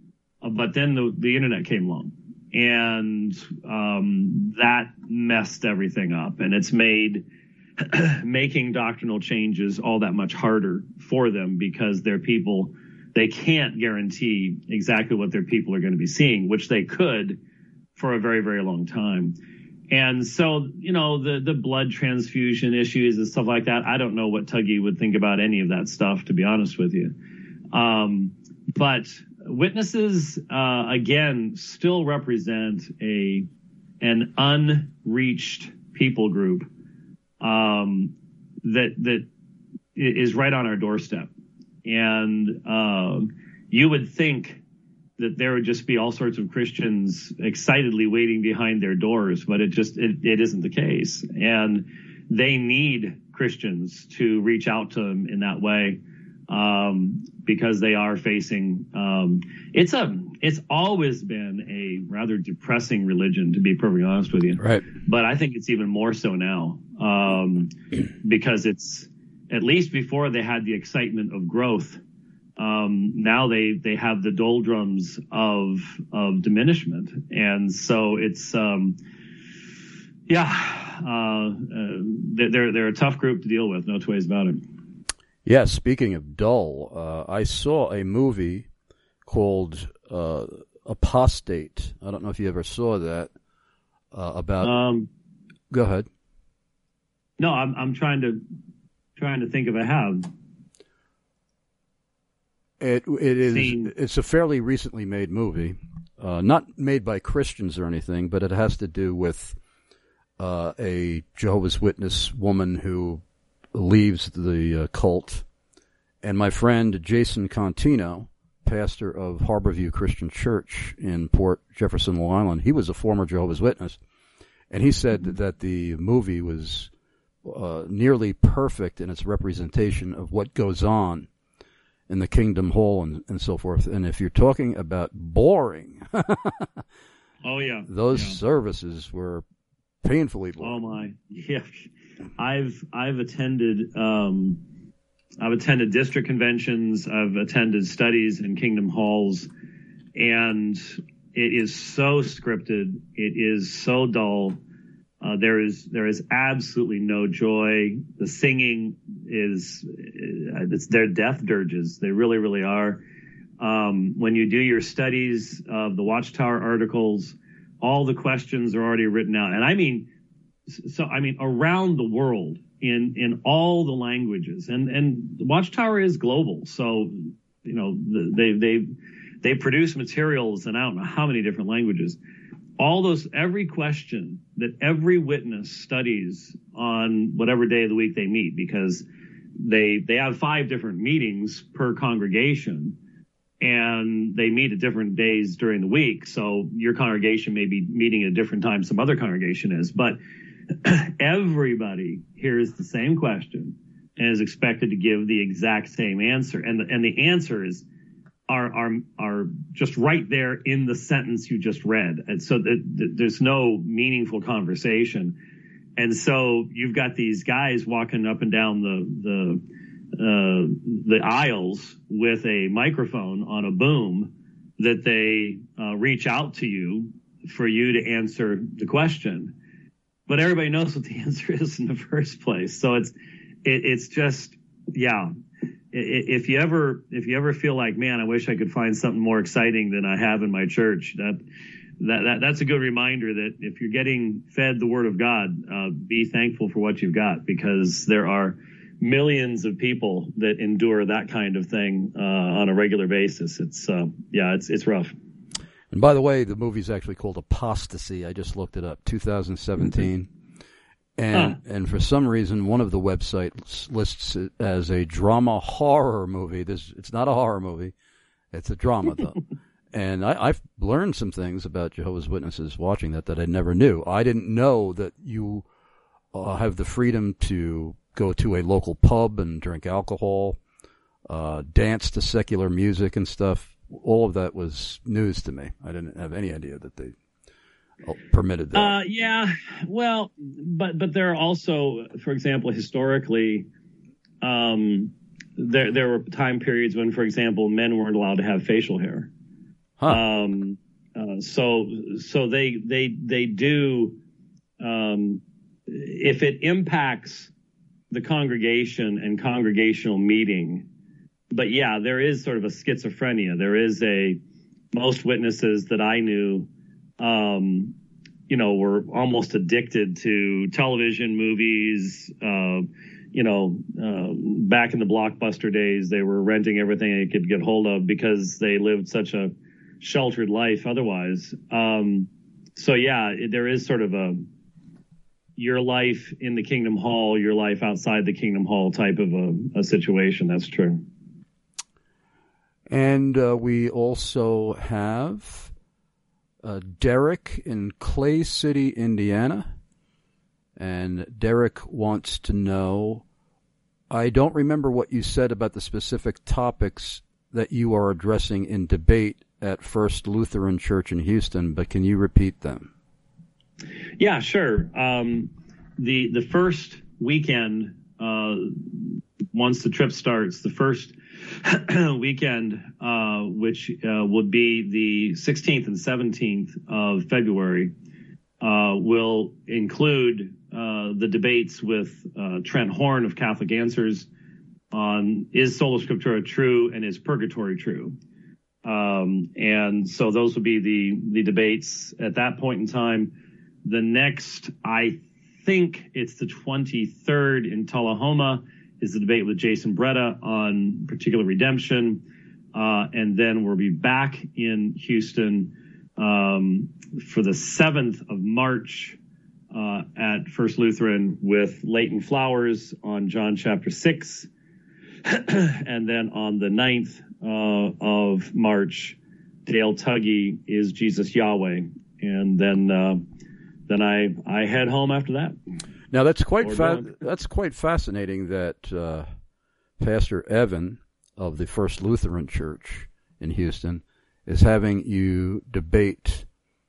but then the, the internet came along, and um, that messed everything up, and it's made making doctrinal changes all that much harder for them because their people, they can't guarantee exactly what their people are going to be seeing, which they could for a very, very long time. And so, you know, the, the blood transfusion issues and stuff like that, I don't know what Tuggy would think about any of that stuff, to be honest with you. Um, but witnesses, uh, again, still represent a an unreached people group um, that that is right on our doorstep. And um, you would think that there would just be all sorts of Christians excitedly waiting behind their doors, but it just, it, it isn't the case. And they need Christians to reach out to them in that way, um, because they are facing, um, it's a, it's always been a rather depressing religion, to be perfectly honest with you. Right. But I think it's even more so now, um, because it's, at least before they had the excitement of growth. Um, now they, they have the doldrums of, of diminishment. And so it's, um, yeah, uh, uh, they're, they're a tough group to deal with. No two ways about it. Yeah. Speaking of dull, uh, I saw a movie called, uh, Apostate. I don't know if you ever saw that, uh, about, um, go ahead. No, I'm, I'm trying to, trying to think if I have. It it is it's a fairly recently made movie, uh, not made by Christians or anything, but it has to do with uh, a Jehovah's Witness woman who leaves the uh, cult, and my friend Jason Contino, pastor of Harborview Christian Church in Port Jefferson, Long Island, he was a former Jehovah's Witness, and he said that the movie was uh, nearly perfect in its representation of what goes on in the Kingdom Hall and, and so forth. And if you're talking about boring, oh yeah, those yeah. services were painfully boring. Oh my, yeah. I've I've attended um, I've attended district conventions. I've attended studies in Kingdom Halls, and it is so scripted. It is so dull. Uh, there is there is absolutely no joy. The singing is it's their death dirges. They really really are. Um, when you do your studies of the Watchtower articles, all the questions are already written out, and I mean, so I mean around the world in in all the languages, and and the Watchtower is global. So you know they they they produce materials in I don't know how many different languages. All those, every question that every witness studies on whatever day of the week they meet, because they they have five different meetings per congregation, and they meet at different days during the week. So your congregation may be meeting at a different time some other congregation is, but everybody hears the same question and is expected to give the exact same answer. And the, and the answer is are are are just right there in the sentence you just read. And so th- th- there's no meaningful conversation. And so you've got these guys walking up and down the the uh, the aisles with a microphone on a boom that they uh, reach out to you for you to answer the question. But everybody knows what the answer is in the first place. So it's it, it's just, yeah. If you ever, if you ever feel like, man, I wish I could find something more exciting than I have in my church, that, that, that that's a good reminder that if you're getting fed the Word of God, uh, be thankful for what you've got, because there are millions of people that endure that kind of thing uh, on a regular basis. It's, uh, yeah, it's it's rough. And by the way, the movie's actually called Apostasy. I just looked it up, two thousand seventeen. Mm-hmm. And huh. and for some reason, one of the websites lists it as a drama horror movie. This it's not a horror movie; it's a drama, though. And I, I've learned some things about Jehovah's Witnesses watching that that I never knew. I didn't know that you uh, have the freedom to go to a local pub and drink alcohol, uh, dance to secular music and stuff. All of that was news to me. I didn't have any idea that they permitted that. Uh, yeah, well, but but there are also, for example, historically, um, there there were time periods when, for example, men weren't allowed to have facial hair. Huh. Um, uh, so so they they they do. Um, if it impacts the congregation and congregational meeting, but yeah, there is sort of a schizophrenia. There is a most witnesses that I knew, um, you know, were almost addicted to television, movies. Uh, you know, uh, back in the Blockbuster days, they were renting everything they could get hold of because they lived such a sheltered life otherwise. Um, so yeah, it, there is sort of a your life in the Kingdom Hall, your life outside the Kingdom Hall type of a, a situation. That's true. And uh, we also have uh, Derek in Clay City, Indiana. And Derek wants to know, I don't remember what you said about the specific topics that you are addressing in debate at First Lutheran Church in Houston, but can you repeat them? Yeah, sure. Um, the the first weekend, uh, once the trip starts, the first weekend, uh, which uh, would be the sixteenth and seventeenth of February, uh, will include uh, the debates with uh, Trent Horn of Catholic Answers on is Sola Scriptura true and is purgatory true. Um, and so those would be the the debates at that point in time. The next, I think it's the twenty-third in Tullahoma, is the debate with Jason Bretta on particular redemption. Uh, and then we'll be back in Houston um, for the seventh of March uh, at First Lutheran with Leighton Flowers on John chapter six. And then on the ninth uh, of March, Dale Tuggy is Jesus Yahweh. And then... Uh, Then I, I head home after that. Now that's quite fa- that's quite fascinating that uh, Pastor Evan of the First Lutheran Church in Houston is having you debate.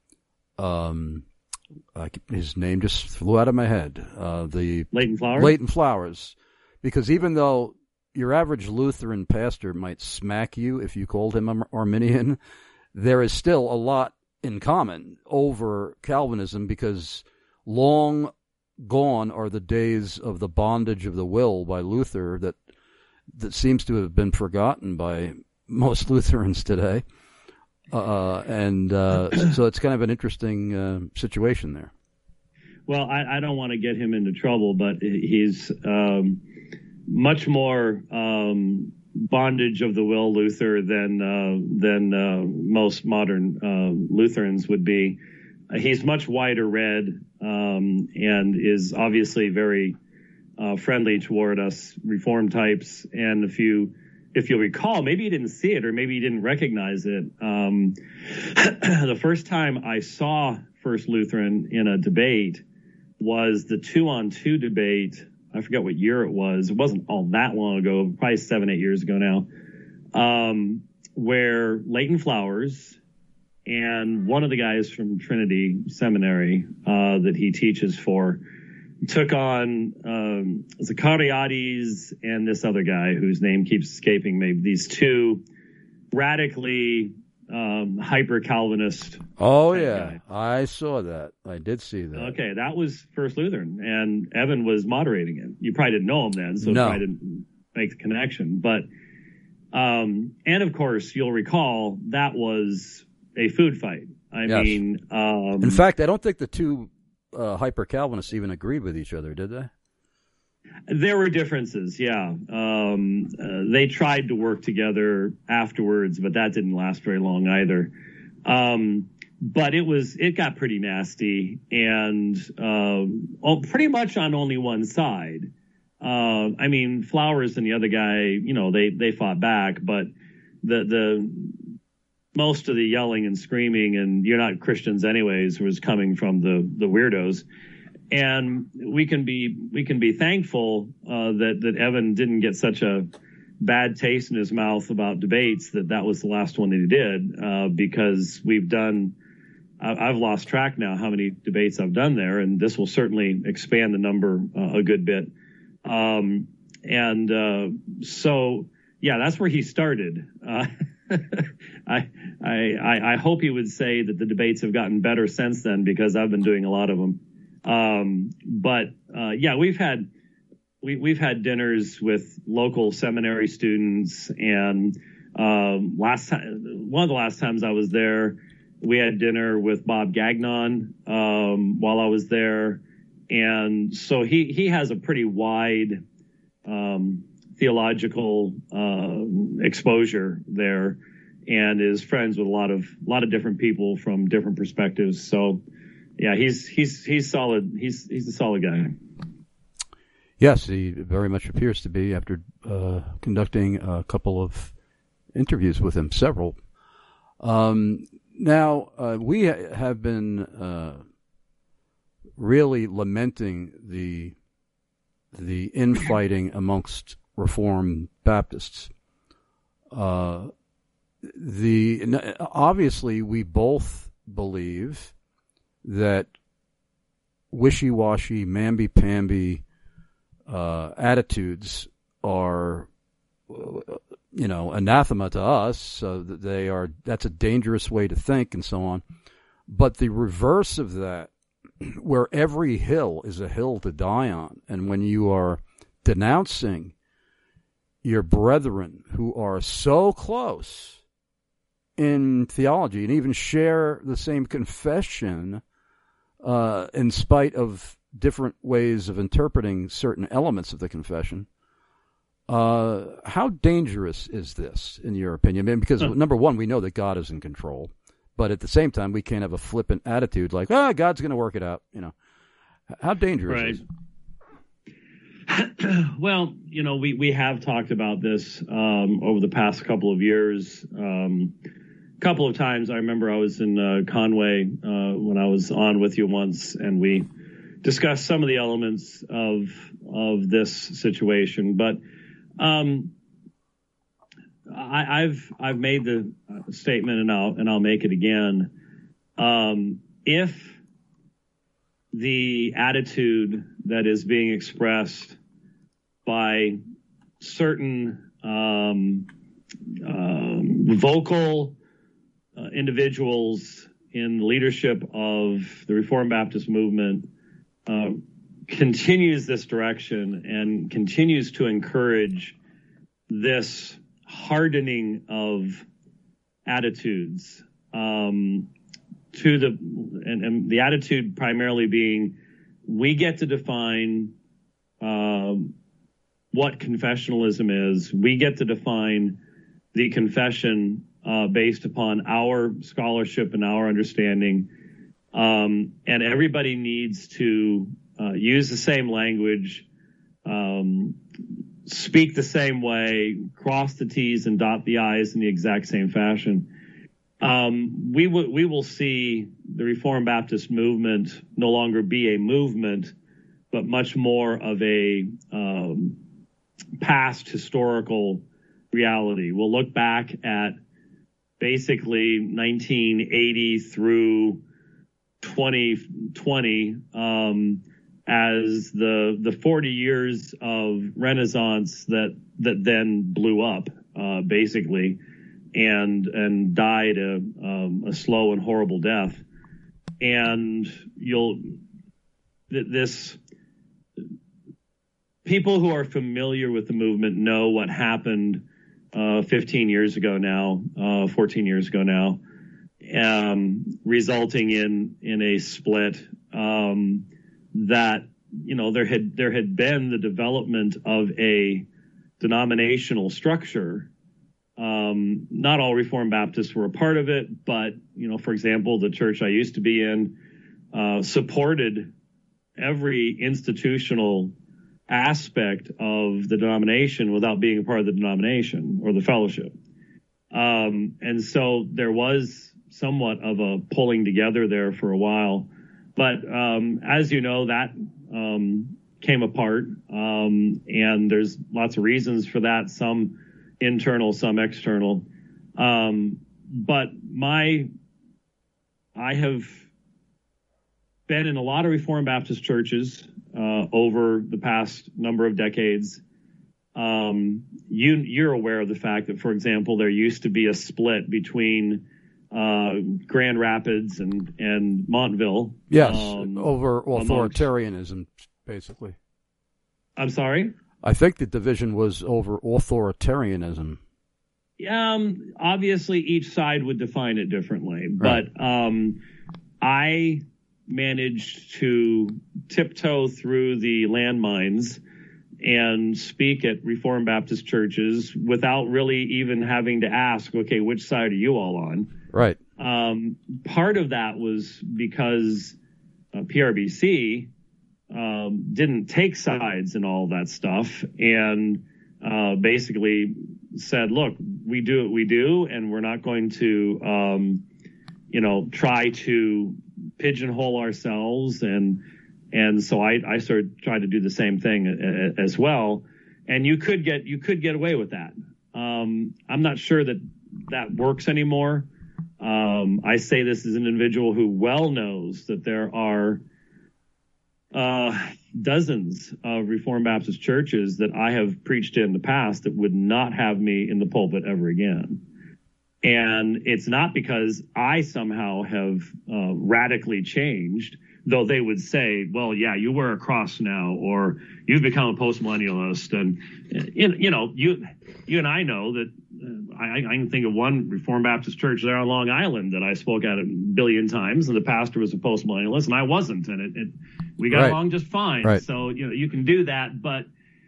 Um, I, his name just flew out of my head. Uh, the Leighton Flowers. Leighton Flowers, because even though your average Lutheran pastor might smack you if you called him Arminian, there is still a lot in common over Calvinism, because long gone are the days of the bondage of the will by Luther that that seems to have been forgotten by most Lutherans today. Uh, and uh, so it's kind of an interesting uh, situation there. Well, I, I don't want to get him into trouble, but he's um, much more um, bondage of the will Luther than uh, than uh, most modern uh, Lutherans would be. Uh, he's much wider read um, and is obviously very uh, friendly toward us Reformed types. And if you if you'll recall, maybe you didn't see it or maybe you didn't recognize it. Um, the first time I saw First Lutheran in a debate was the two-on-two debate. I forget what year it was. It wasn't all that long ago, probably seven, eight years ago now, um, where Leighton Flowers and one of the guys from Trinity Seminary uh, that he teaches for took on um, Zachariades and this other guy whose name keeps escaping me. These two radically um, hyper-Calvinist. Oh, yeah. Guy. I saw that. I did see that. Okay, that was First Lutheran, and Evan was moderating it. You probably didn't know him then, so no. I didn't make the connection. But, um, and of course, you'll recall that was a food fight. I yes. mean... Um, In fact, I don't think the two uh, hyper-Calvinists even agreed with each other, did they? There were differences, yeah. Um, uh, they tried to work together afterwards, but that didn't last very long either. Um, but it was, it got pretty nasty and, uh, pretty much on only one side. Uh, I mean, Flowers and the other guy, you know, they, they fought back, but the, the, most of the yelling and screaming and you're not Christians anyways was coming from the, the weirdos. And we can be we can be thankful uh, that that Evan didn't get such a bad taste in his mouth about debates that that was the last one that he did uh, because we've done I, I've lost track now how many debates I've done there, and this will certainly expand the number uh, a good bit. Um, and uh, so yeah, that's where he started. Uh, I, I I hope he would say that the debates have gotten better since then, because I've been doing a lot of them. Um, but uh, yeah, we've had we we've had dinners with local seminary students, and um, last time, one of the last times I was there, we had dinner with Bob Gagnon um, while I was there, and so he he has a pretty wide um, theological uh, exposure there, and is friends with a lot of a lot of different people from different perspectives. So, yeah, he's he's he's solid. He's he's a solid guy. Yes, he very much appears to be, after uh, conducting a couple of interviews with him, several. Um, now, uh, we ha- have been uh, really lamenting the the infighting amongst Reformed Baptists. Uh, the obviously, we both believe that wishy-washy, mamby-pamby uh, attitudes are, you know, anathema to us. So that they are. That's a dangerous way to think, and so on. But the reverse of that, where every hill is a hill to die on, and when you are denouncing your brethren who are so close in theology and even share the same confession, uh, in spite of different ways of interpreting certain elements of the confession, uh, how dangerous is this, in your opinion? I mean, because, number one, we know that God is in control, but at the same time, we can't have a flippant attitude like, ah, God's going to work it out. You know, how dangerous right. is it? Well, you know, we, we have talked about this um, over the past couple of years. Um, a couple of times, I remember I was in uh, Conway uh, when I was on with you once, and we discussed some of the elements of of this situation. But um, I, I've I've made the statement, and I'll and I'll make it again. Um, if the attitude that is being expressed by certain um, um, vocal uh, individuals in the leadership of the Reformed Baptist movement uh, continues this direction and continues to encourage this hardening of attitudes, um, to the and, and the attitude primarily being, we get to define um, what confessionalism is. We get to define the confession uh, based upon our scholarship and our understanding, um, and everybody needs to uh, use the same language, um, speak the same way, cross the T's and dot the I's in the exact same fashion. Um, we will we will see the Reformed Baptist movement no longer be a movement, but much more of a um, past historical reality. We'll look back at basically nineteen eighty through twenty twenty um, as the the forty years of Renaissance that that then blew up, uh, basically. And and died a, um, a slow and horrible death. And you'll th- this people who are familiar with the movement know what happened uh, fifteen years ago now, uh, fourteen years ago now, um, resulting in in a split. Um, that you know there had there had been the development of a denominational structure. Um, not all Reformed Baptists were a part of it, but, you know, for example, the church I used to be in uh, supported every institutional aspect of the denomination without being a part of the denomination or the fellowship. Um, and so there was somewhat of a pulling together there for a while. But um, as you know, that um, came apart, um, and there's lots of reasons for that. Some internal, some external. Um, but my, I have been in a lot of Reformed Baptist churches uh, over the past number of decades. um, you, you're aware of the fact that, for example, there used to be a split between uh, Grand Rapids and, and Montville. Yes, um, over authoritarianism, amongst, basically. I'm sorry? I think the division was over authoritarianism. Um, obviously, each side would define it differently, Right. but um, I managed to tiptoe through the landmines and speak at Reformed Baptist churches without really even having to ask, okay, which side are you all on? Right. Um, part of that was because uh, P R B C um, didn't take sides in all that stuff and uh, basically said, look, we do what we do, and we're not going to, um, you know, try to pigeonhole ourselves. And and so I, I sort of tried to do the same thing as well. And you could get you could get away with that. Um, I'm not sure that that works anymore. Um, I say this as an individual who well knows that there are uh, dozens of Reformed Baptist churches that I have preached in the past that would not have me in the pulpit ever again. And it's not because I somehow have uh, radically changed, though they would say, well, yeah, you wear a cross now, or you've become a postmillennialist. And, you know, you you and I know that uh, I, I can think of one Reformed Baptist church there on Long Island that I spoke at a billion times, and the pastor was a postmillennialist, and I wasn't. And it, it we got Right. along just fine. Right. So, you know, you can do that. But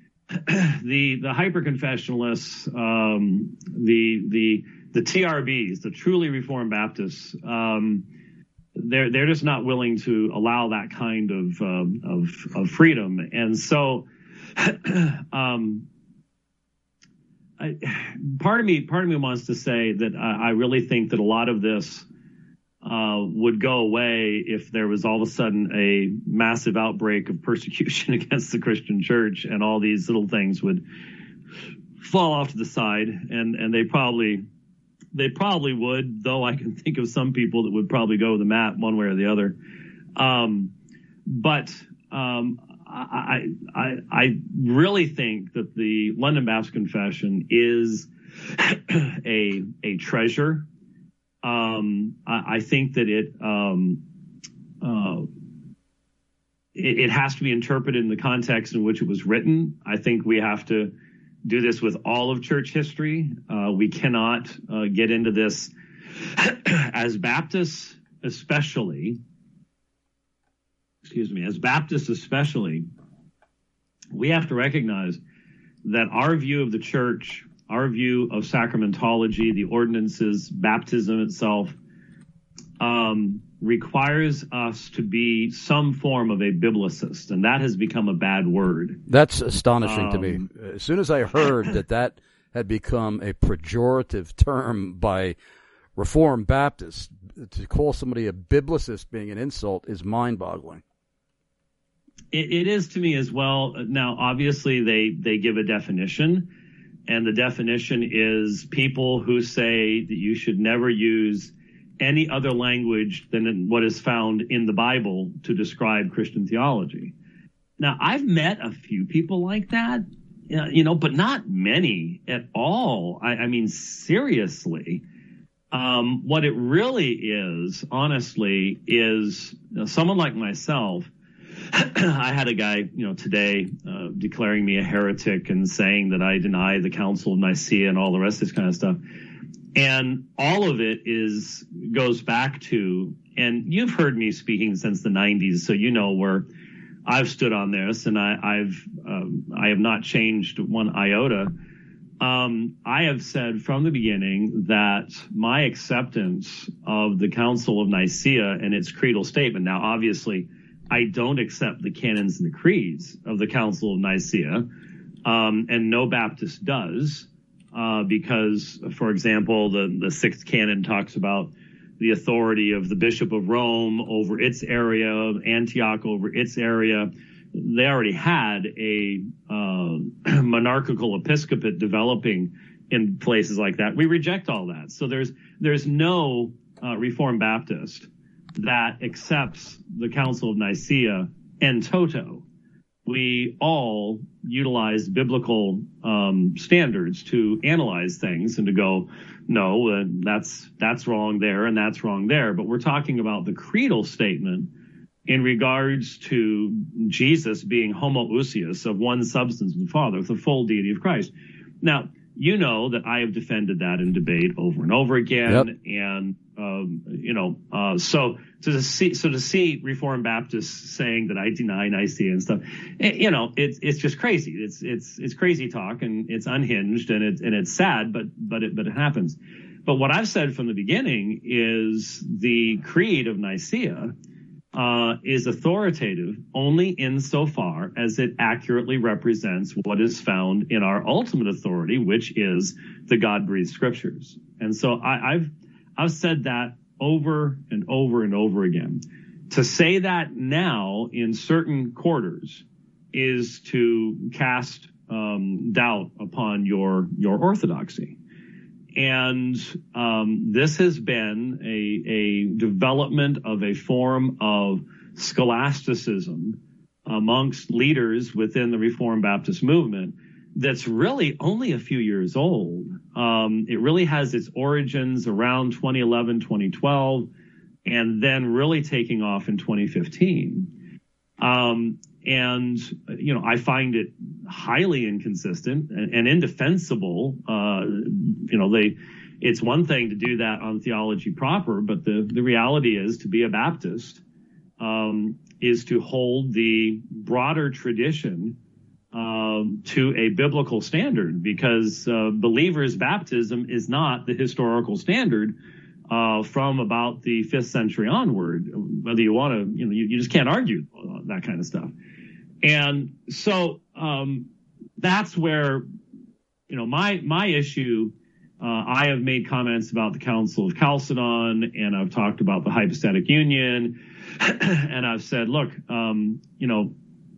the the hyper-confessionalists, um, the the the T R Bs, the truly Reformed Baptists, um, they're they're just not willing to allow that kind of um, of, of freedom, and so um, I, part of me part of me wants to say that I, I really think that a lot of this uh, would go away if there was all of a sudden a massive outbreak of persecution against the Christian church, and all these little things would fall off to the side, and and they probably. They probably would, though I can think of some people that would probably go with the mat one way or the other. Um, but um, I, I, I really think that the London Baptist Confession is a a treasure. Um, I, I think that it, um, uh, it it has to be interpreted in the context in which it was written. I think we have to do this with all of church history. Uh, we cannot uh, get into this as Baptists, especially. Excuse me, as Baptists, especially. We have to recognize that our view of the church, our view of sacramentology, the ordinances, baptism itself, um, requires us to be some form of a biblicist, and that has become a bad word. That's astonishing um, to me. As soon as I heard that that had become a pejorative term by Reformed Baptists, to call somebody a biblicist being an insult is mind-boggling. It, it is to me as well. Now, obviously, they, they give a definition, and the definition is people who say that you should never use any other language than what is found in the Bible to describe Christian theology. Now, I've met a few people like that, you know, but not many at all. I, I mean, seriously, um, what it really is, honestly, is you know, someone like myself. I had a guy, you know, today uh, declaring me a heretic and saying that I deny the Council of Nicaea and all the rest of this kind of stuff. And all of it is goes back to, and you've heard me speaking since the nineties, so you know where I've stood on this, and I, I've um, I have not changed one iota. Um, I have said from the beginning that my acceptance of the Council of Nicaea and its creedal statement. Now, obviously, I don't accept the canons and the creeds of the Council of Nicaea, um, and no Baptist does. Uh, because, for example, the, the sixth canon talks about the authority of the Bishop of Rome over its area, Antioch over its area. They already had a uh, monarchical episcopate developing in places like that. We reject all that. So there's there's no uh, Reformed Baptist that accepts the Council of Nicaea en toto. we all utilize biblical um, standards to analyze things and to go, no, uh, that's that's wrong there and that's wrong there. But we're talking about the creedal statement in regards to Jesus being homoousios, of one substance with the Father, with the full deity of Christ. Now, you know that I have defended that in debate over and over again, yep. and um, you know, uh, so to see so to see Reformed Baptists saying that I deny Nicaea and stuff, it, you know, it's it's just crazy. It's it's it's crazy talk, and it's unhinged, and it's and it's sad, but but it but it happens. But what I've said from the beginning is the Creed of Nicaea uh, is authoritative only insofar as it accurately represents what is found in our ultimate authority, which is the God-breathed Scriptures. And so I, I've I've said that over and over and over again. To say that now in certain quarters is to cast um, doubt upon your your orthodoxy. And um, this has been a, a development of a form of scholasticism amongst leaders within the Reformed Baptist movement that's really only a few years old. Um, it really has its origins around twenty eleven, twenty twelve, and then really taking off in twenty fifteen. Um, and, you know, I find it highly inconsistent and, and indefensible. Uh, you know, they, it's one thing to do that on theology proper, but the, the reality is to be a Baptist, um, is to hold the broader tradition, um, to a biblical standard, because, uh, believers' baptism is not the historical standard, uh, from about the fifth century onward. Whether you want to, you know, you, you just can't argue that kind of stuff. And so, um, that's where, you know, my, my issue, uh, I have made comments about the Council of Chalcedon, and I've talked about the hypostatic union, and I've said, look, um, you know,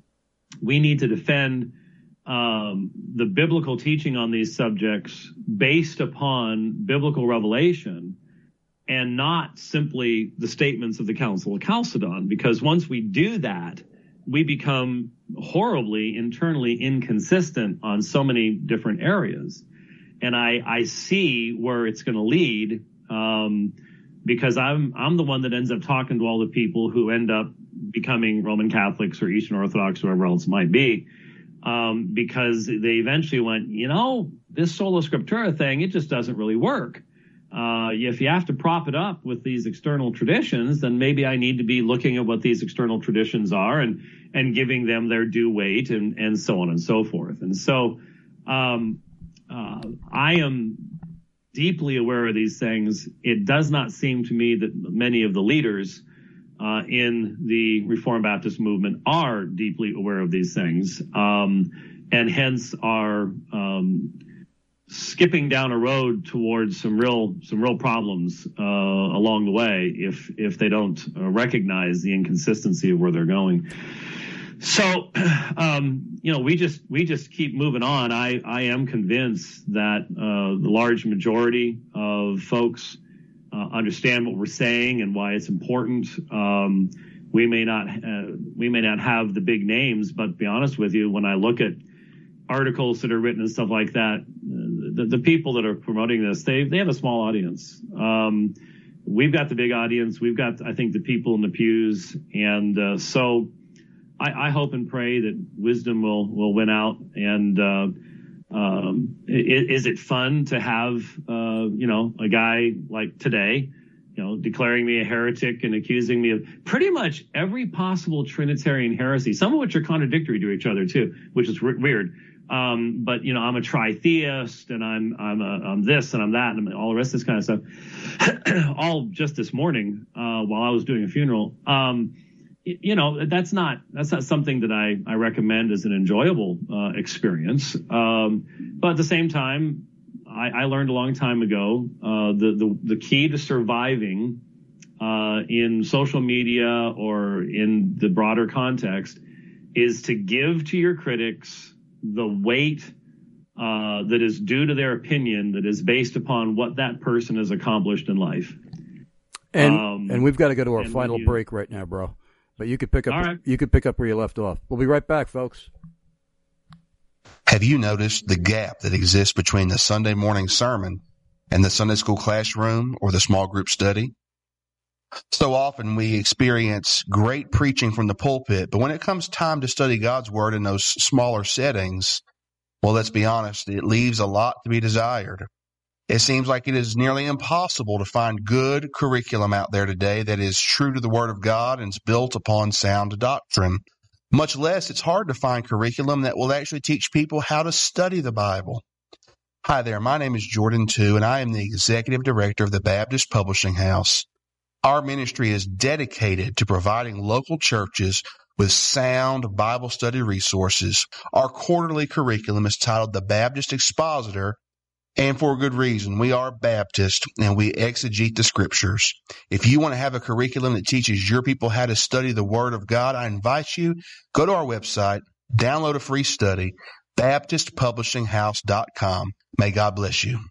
we need to defend, um, the biblical teaching on these subjects based upon biblical revelation, and not simply the statements of the Council of Chalcedon, because once we do that, we become horribly internally inconsistent on so many different areas. And I, I see where it's going to lead, um, because I'm, I'm the one that ends up talking to all the people who end up becoming Roman Catholics or Eastern Orthodox or whoever else it might be, um, because they eventually went, you know, this sola scriptura thing, it just doesn't really work. Uh, if you have to prop it up with these external traditions, then maybe I need to be looking at what these external traditions are and, and giving them their due weight, and, and so on and so forth. And so, um, uh, I am deeply aware of these things. It does not seem to me that many of the leaders, uh, in the Reformed Baptist movement are deeply aware of these things, um, and hence are, um, skipping down a road towards some real some real problems uh, along the way if if they don't uh, recognize the inconsistency of where they're going. So, um, you know, we just we just keep moving on. I I am convinced that uh, the large majority of folks uh, understand what we're saying and why it's important. Um, we may not uh, we may not have the big names, but to be honest with you, when I look at articles that are written and stuff like that, the, the people that are promoting this, they they have a small audience. Um, we've got the big audience. We've got, I think, the people in the pews. And uh, so I, I hope and pray that wisdom will, will win out. And uh, um, is, is it fun to have, uh, you know, a guy like today, you know, declaring me a heretic and accusing me of pretty much every possible Trinitarian heresy, some of which are contradictory to each other, too, which is r- weird. Um, but, you know, I'm a tritheist, and I'm, I'm, a, I'm this and I'm that, and all the rest of this kind of stuff, all just this morning, uh, while I was doing a funeral. Um, you know, that's not, that's not something that I, I recommend as an enjoyable, uh, experience. Um, but at the same time, I, I learned a long time ago, uh, the, the, the key to surviving, uh, in social media or in the broader context is to give to your critics the weight uh, that is due to their opinion, that is based upon what that person has accomplished in life. And um, and we've got to go to our and final you, break right now, bro. But you could pick up. All right. You could pick up where you left off. We'll be right back, folks. Have you noticed the gap that exists between the Sunday morning sermon and the Sunday school classroom or the small group study? So often we experience great preaching from the pulpit, but when it comes time to study God's Word in those smaller settings, well, let's be honest, it leaves a lot to be desired. It seems like it is nearly impossible to find good curriculum out there today that is true to the Word of God and is built upon sound doctrine. Much less, it's hard to find curriculum that will actually teach people how to study the Bible. Hi there, my name is Jordan Tu, and I am the Executive Director of the Baptist Publishing House. Our ministry is dedicated to providing local churches with sound Bible study resources. Our quarterly curriculum is titled The Baptist Expositor, and for a good reason. We are Baptist, and we exegete the Scriptures. If you want to have a curriculum that teaches your people how to study the Word of God, I invite you, go to our website, download a free study, baptist publishing house dot com. May God bless you.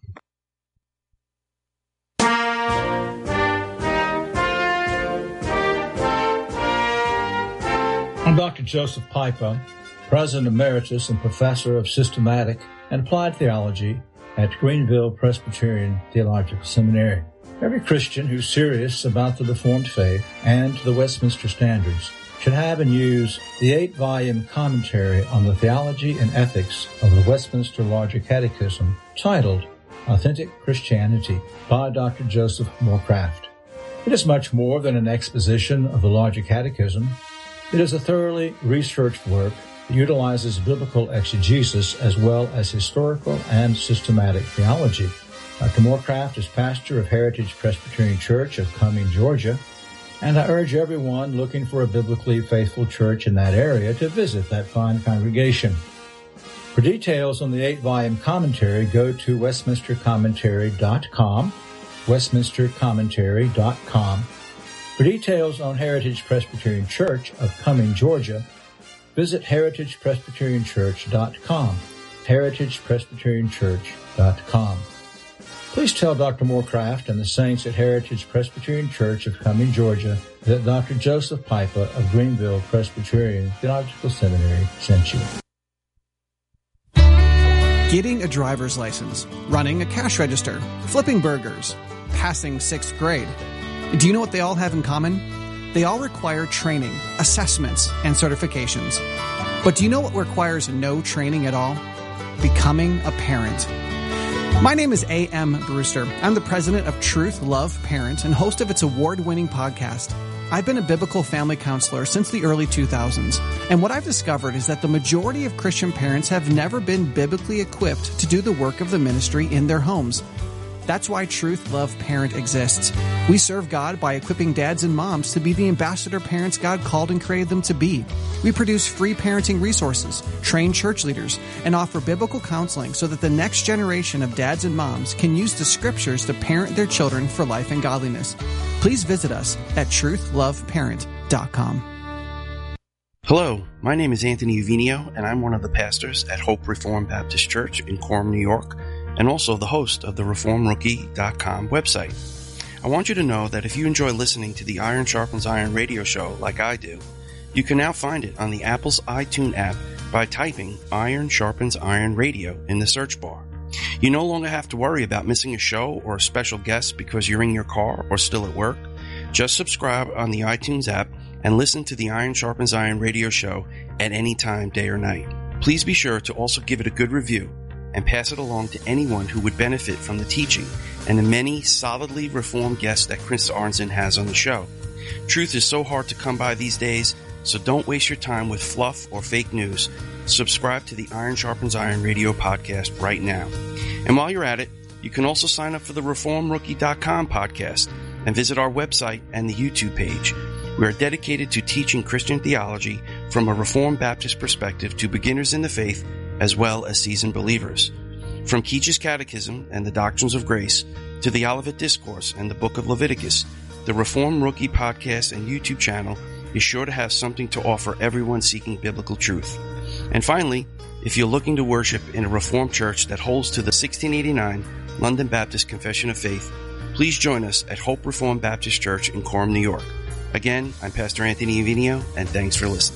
I'm Doctor Joseph Pipa, President Emeritus and Professor of Systematic and Applied Theology at Greenville Presbyterian Theological Seminary. Every Christian who's serious about the Reformed faith and the Westminster Standards should have and use the eight-volume commentary on the theology and ethics of the Westminster Larger Catechism titled Authentic Christianity by Doctor Joseph Moorcraft. It is much more than an exposition of the Larger Catechism. It is a thoroughly researched work that utilizes biblical exegesis as well as historical and systematic theology. Doctor Moorcraft is pastor of Heritage Presbyterian Church of Cumming, Georgia, and I urge everyone looking for a biblically faithful church in that area to visit that fine congregation. For details on the eight-volume commentary, go to westminster commentary dot com, westminster commentary dot com. For details on Heritage Presbyterian Church of Cumming, Georgia, visit heritage presbyterian church dot com, heritage presbyterian church dot com. Please tell Doctor Moorcraft and the saints at Heritage Presbyterian Church of Cumming, Georgia, that Doctor Joseph Pipa of Greenville Presbyterian Theological Seminary sent you. Getting a driver's license, running a cash register, flipping burgers, passing sixth grade. Do you know what they all have in common? They all require training, assessments, and certifications. But do you know what requires no training at all? Becoming a parent. My name is A M Brewster. I'm the president of Truth, Love, Parent, and host of its award-winning podcast. I've been a biblical family counselor since the early two thousands, and what I've discovered is that the majority of Christian parents have never been biblically equipped to do the work of the ministry in their homes. That's why Truth, Love, Parent exists. We serve God by equipping dads and moms to be the ambassador parents God called and created them to be. We produce free parenting resources, train church leaders, and offer biblical counseling so that the next generation of dads and moms can use the Scriptures to parent their children for life and godliness. Please visit us at truth love parent dot com. Hello, my name is Anthony Uvinio, and I'm one of the pastors at Hope Reformed Baptist Church in Coram, New York, and also the host of the reform rookie dot com website. I want you to know that if you enjoy listening to the Iron Sharpens Iron radio show like I do, you can now find it on the Apple's iTunes app by typing Iron Sharpens Iron Radio in the search bar. You no longer have to worry about missing a show or a special guest because you're in your car or still at work. Just subscribe on the iTunes app and listen to the Iron Sharpens Iron radio show at any time, day or night. Please be sure to also give it a good review and pass it along to anyone who would benefit from the teaching and the many solidly reformed guests that Chris Arnzen has on the show. Truth is so hard to come by these days, so don't waste your time with fluff or fake news. Subscribe to the Iron Sharpens Iron radio podcast right now. And while you're at it, you can also sign up for the reform rookie dot com podcast and visit our website and the YouTube page. We are dedicated to teaching Christian theology from a Reformed Baptist perspective to beginners in the faith as well as seasoned believers. From Keach's Catechism and the Doctrines of Grace to the Olivet Discourse and the Book of Leviticus, the Reform Rookie podcast and YouTube channel is sure to have something to offer everyone seeking biblical truth. And finally, if you're looking to worship in a Reformed church that holds to the sixteen eighty-nine London Baptist Confession of Faith, please join us at Hope Reformed Baptist Church in Coram, New York. Again, I'm Pastor Anthony Uvinio, and thanks for listening.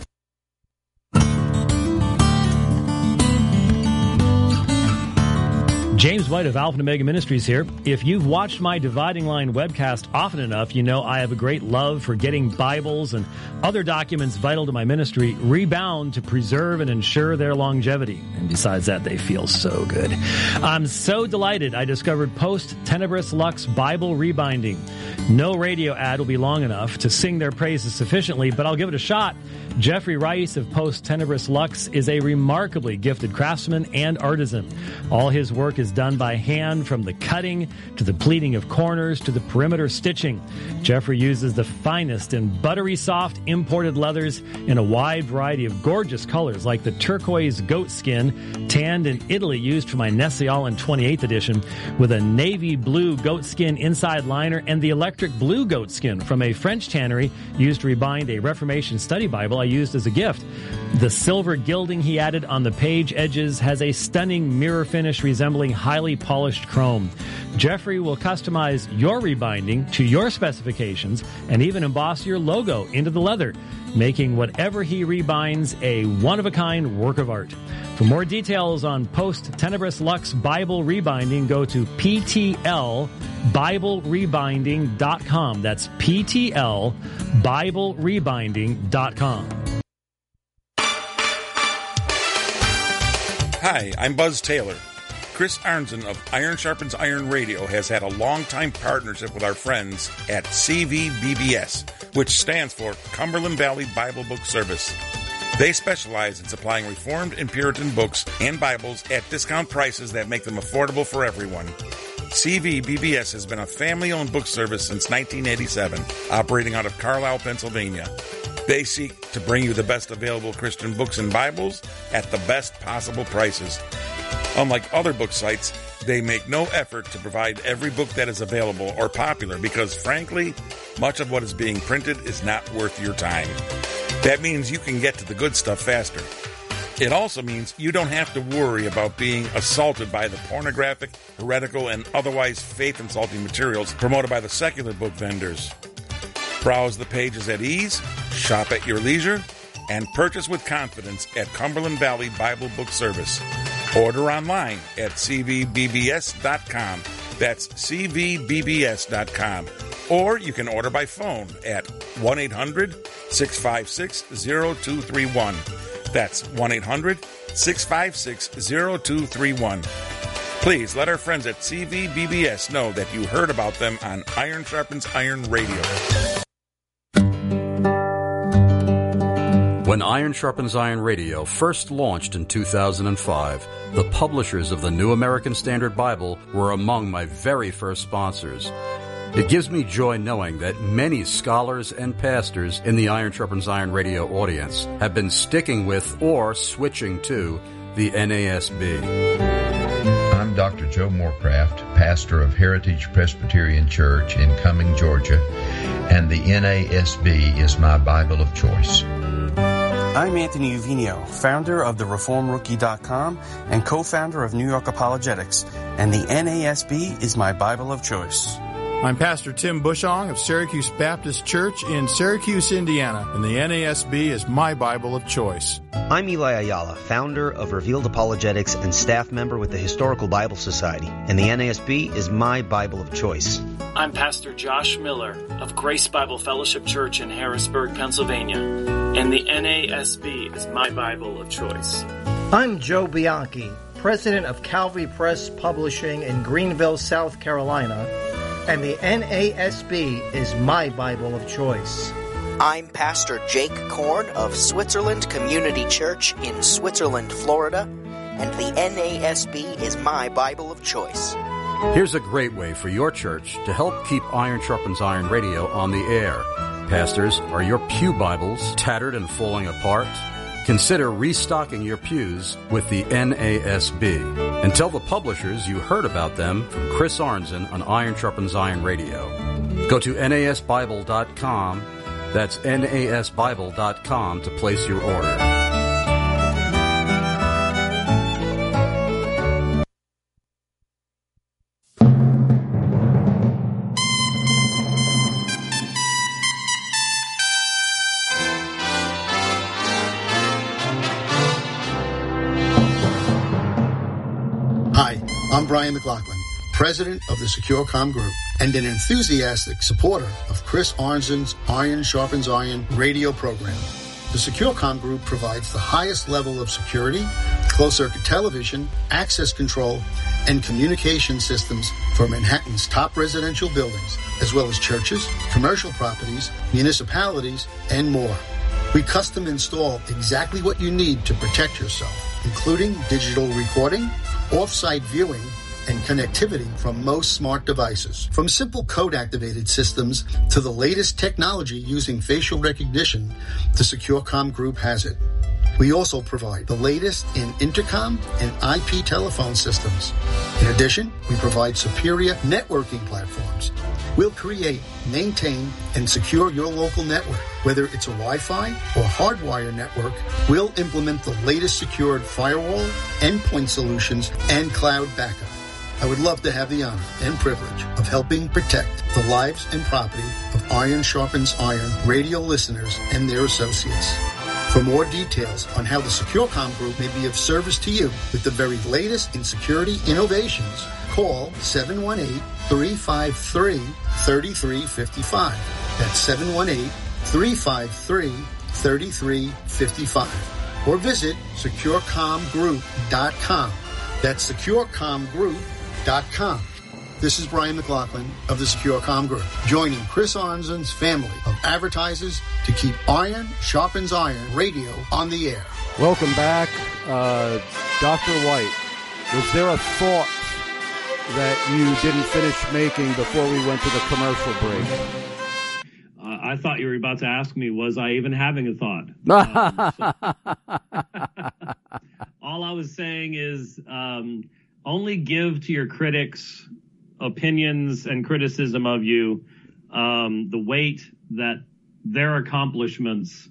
James White of Alpha and Omega Ministries here. If you've watched my Dividing Line webcast often enough, you know I have a great love for getting Bibles and other documents vital to my ministry rebound to preserve and ensure their longevity. And besides that, they feel so good. I'm so delighted I discovered Post Tenebris Lux Bible Rebinding. No radio ad will be long enough to sing their praises sufficiently, but I'll give it a shot. Jeffrey Rice of Post Tenebris Lux is a remarkably gifted craftsman and artisan. All his work is done by hand, from the cutting to the pleating of corners to the perimeter stitching. Jeffrey uses the finest and buttery soft imported leathers in a wide variety of gorgeous colors, like the turquoise goat skin tanned in Italy used for my Nestle-Aland twenty-eighth edition, with a navy blue goat skin inside liner, and the electric blue goat skin from a French tannery used to rebind a Reformation study Bible I used as a gift. The silver gilding he added on the page edges has a stunning mirror finish resembling highly polished chrome. Jeffrey will customize your rebinding to your specifications and even emboss your logo into the leather, making whatever he rebinds a one-of-a-kind work of art. For more details on Post Tenebris Lux Bible Rebinding, go to P T L Bible Rebinding dot com. That's P T L Bible Rebinding dot com. Hi, I'm Buzz Taylor. Chris Arnzen of Iron Sharpens Iron Radio has had a long-time partnership with our friends at C V B B S, which stands for Cumberland Valley Bible Book Service. They specialize in supplying Reformed and Puritan books and Bibles at discount prices that make them affordable for everyone. C V B B S has been a family-owned book service since nineteen eighty-seven, operating out of Carlisle, Pennsylvania. They seek to bring you the best available Christian books and Bibles at the best possible prices. Unlike other book sites, they make no effort to provide every book that is available or popular because, frankly, much of what is being printed is not worth your time. That means you can get to the good stuff faster. It also means you don't have to worry about being assaulted by the pornographic, heretical, and otherwise faith-insulting materials promoted by the secular book vendors. Browse the pages at ease, shop at your leisure, and purchase with confidence at Cumberland Valley Bible Book Service. Order online at C V B B S dot com. That's C V B B S dot com. Or you can order by phone at one eight hundred six five six zero two three one. That's one eight hundred six five six zero two three one. Please let our friends at C V B B S know that you heard about them on Iron Sharpens Iron Radio. When Iron Sharpens Iron Radio first launched in two thousand five, the publishers of the New American Standard Bible were among my very first sponsors. It gives me joy knowing that many scholars and pastors in the Iron Sharpens Iron Radio audience have been sticking with or switching to the N A S B. I'm Doctor Joe Morecraft, pastor of Heritage Presbyterian Church in Cumming, Georgia, and the N A S B is my Bible of choice. I'm Anthony Uvinio, founder of the Reform Rookie dot com and co-founder of New York Apologetics, and the N A S B is my Bible of choice. I'm Pastor Tim Bushong of Syracuse Baptist Church in Syracuse, Indiana, and the N A S B is my Bible of choice. I'm Eli Ayala, founder of Revealed Apologetics and staff member with the Historical Bible Society, and the N A S B is my Bible of choice. I'm Pastor Josh Miller of Grace Bible Fellowship Church in Harrisburg, Pennsylvania, and the N A S B is my Bible of choice. I'm Joe Bianchi, president of Calvary Press Publishing in Greenville, South Carolina, and the N A S B is my Bible of choice. I'm Pastor Jake Korn of Switzerland Community Church in Switzerland, Florida, and the N A S B is my Bible of choice. Here's a great way for your church to help keep Iron Sharpens Iron Radio on the air. Pastors, are your pew Bibles tattered and falling apart? Consider restocking your pews with the N A S B. And tell the publishers you heard about them from Chris Arnzen on Iron Sharpens Iron Radio. Go to N A S Bible dot com. That's N A S Bible dot com to place your order. I'm Brian McLaughlin, president of the SecureCom Group and an enthusiastic supporter of Chris Arnzen's Iron Sharpens Iron radio program. The SecureCom Group provides the highest level of security, closed-circuit television, access control, and communication systems for Manhattan's top residential buildings, as well as churches, commercial properties, municipalities, and more. We custom install exactly what you need to protect yourself, including digital recording, off-site viewing, and connectivity from most smart devices. From simple code-activated systems to the latest technology using facial recognition, the SecureCom Group has it. We also provide the latest in intercom and I P telephone systems. In addition, we provide superior networking platforms. We'll create, maintain, and secure your local network. Whether it's a Wi-Fi or hardwire network, we'll implement the latest secured firewall, endpoint solutions, and cloud backup. I would love to have the honor and privilege of helping protect the lives and property of Iron Sharpens Iron radio listeners and their associates. For more details on how the SecureCom Group may be of service to you with the very latest in security innovations, call seven one eight, three five three, three three five five. That's seven one eight, three five three, three three five five. Or visit secure com group dot com. That's secure com group dot com. This is Brian McLaughlin of the SecureCom Group, joining Chris Arnzen's family of advertisers to keep Iron Sharpens Iron radio on the air. Welcome back. Uh, Doctor White, was there a thought that you didn't finish making before we went to the commercial break? Uh, I thought you were about to ask me, was I even having a thought? Um, so, all I was saying is um, only give to your critics opinions and criticism of you um, the weight that their accomplishments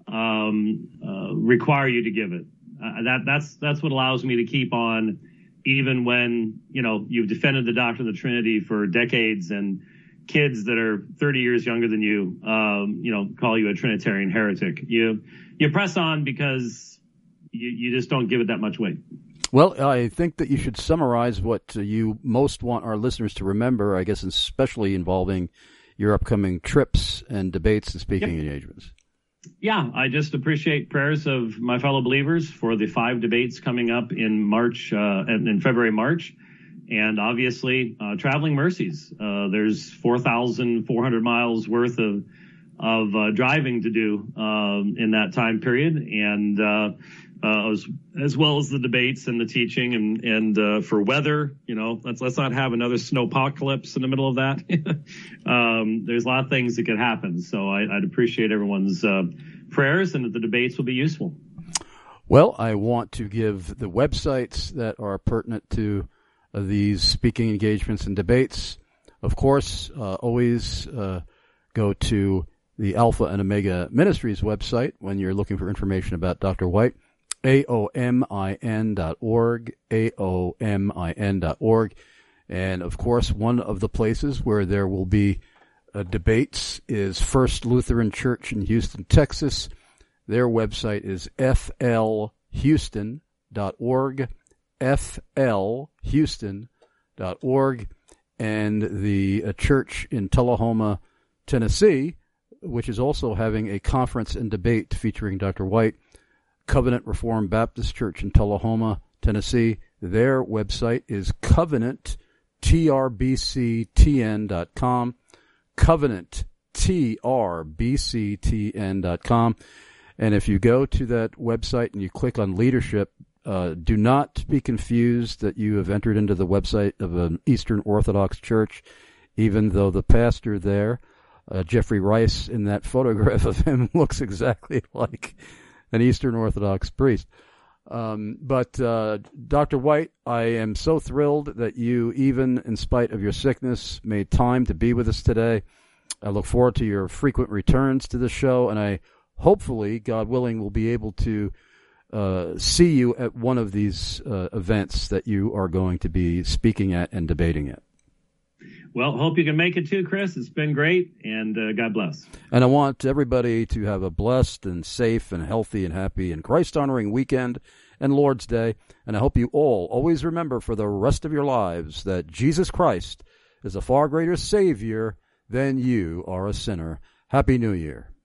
um, uh, require you to give it. Uh, that that's that's what allows me to keep on, even when you know you've defended the doctrine of the Trinity for decades, and kids that are thirty years younger than you, um, you know, call you a Trinitarian heretic. You you press on because you, you just don't give it that much weight. Well, I think that you should summarize what uh, you most want our listeners to remember, I guess, especially involving your upcoming trips and debates and speaking yep. engagements. Yeah, I just appreciate prayers of my fellow believers for the five debates coming up in March, uh, in February, March. And obviously, uh, traveling mercies. Uh, there's four thousand four hundred miles worth of of uh, driving to do um, in that time period. And uh Uh, as, as well as the debates and the teaching and, and uh, for weather, you know, let's let's not have another snowpocalypse in the middle of that. um, there's a lot of things that could happen. So I, I'd appreciate everyone's uh, prayers and that the debates will be useful. Well, I want to give the websites that are pertinent to uh, these speaking engagements and debates. Of course, uh, always uh, go to the Alpha and Omega Ministries website when you're looking for information about Doctor White. A O M I N dot org, A O M I N dot org. And, of course, one of the places where there will be uh, debates is First Lutheran Church in Houston, Texas. Their website is F L Houston dot org, F L Houston dot org. And the uh, church in Tullahoma, Tennessee, which is also having a conference and debate featuring Doctor White, Covenant Reformed Baptist Church in Tullahoma, Tennessee. Their website is covenant T R B C T N dot com, covenant T R B C T N dot com. And if you go to that website and you click on leadership, uh, do not be confused that you have entered into the website of an Eastern Orthodox church, even though the pastor there, uh, Jeffrey Rice, in that photograph of him looks exactly like an Eastern Orthodox priest. Um, but uh, Doctor White, I am so thrilled that you, even in spite of your sickness, made time to be with us today. I look forward to your frequent returns to the show, and I hopefully, God willing, will be able to uh, see you at one of these uh, events that you are going to be speaking at and debating at. Well, hope you can make it too, Chris. It's been great, and uh, God bless. And I want everybody to have a blessed and safe and healthy and happy and Christ-honoring weekend and Lord's Day, and I hope you all always remember for the rest of your lives that Jesus Christ is a far greater Savior than you are a sinner. Happy New Year.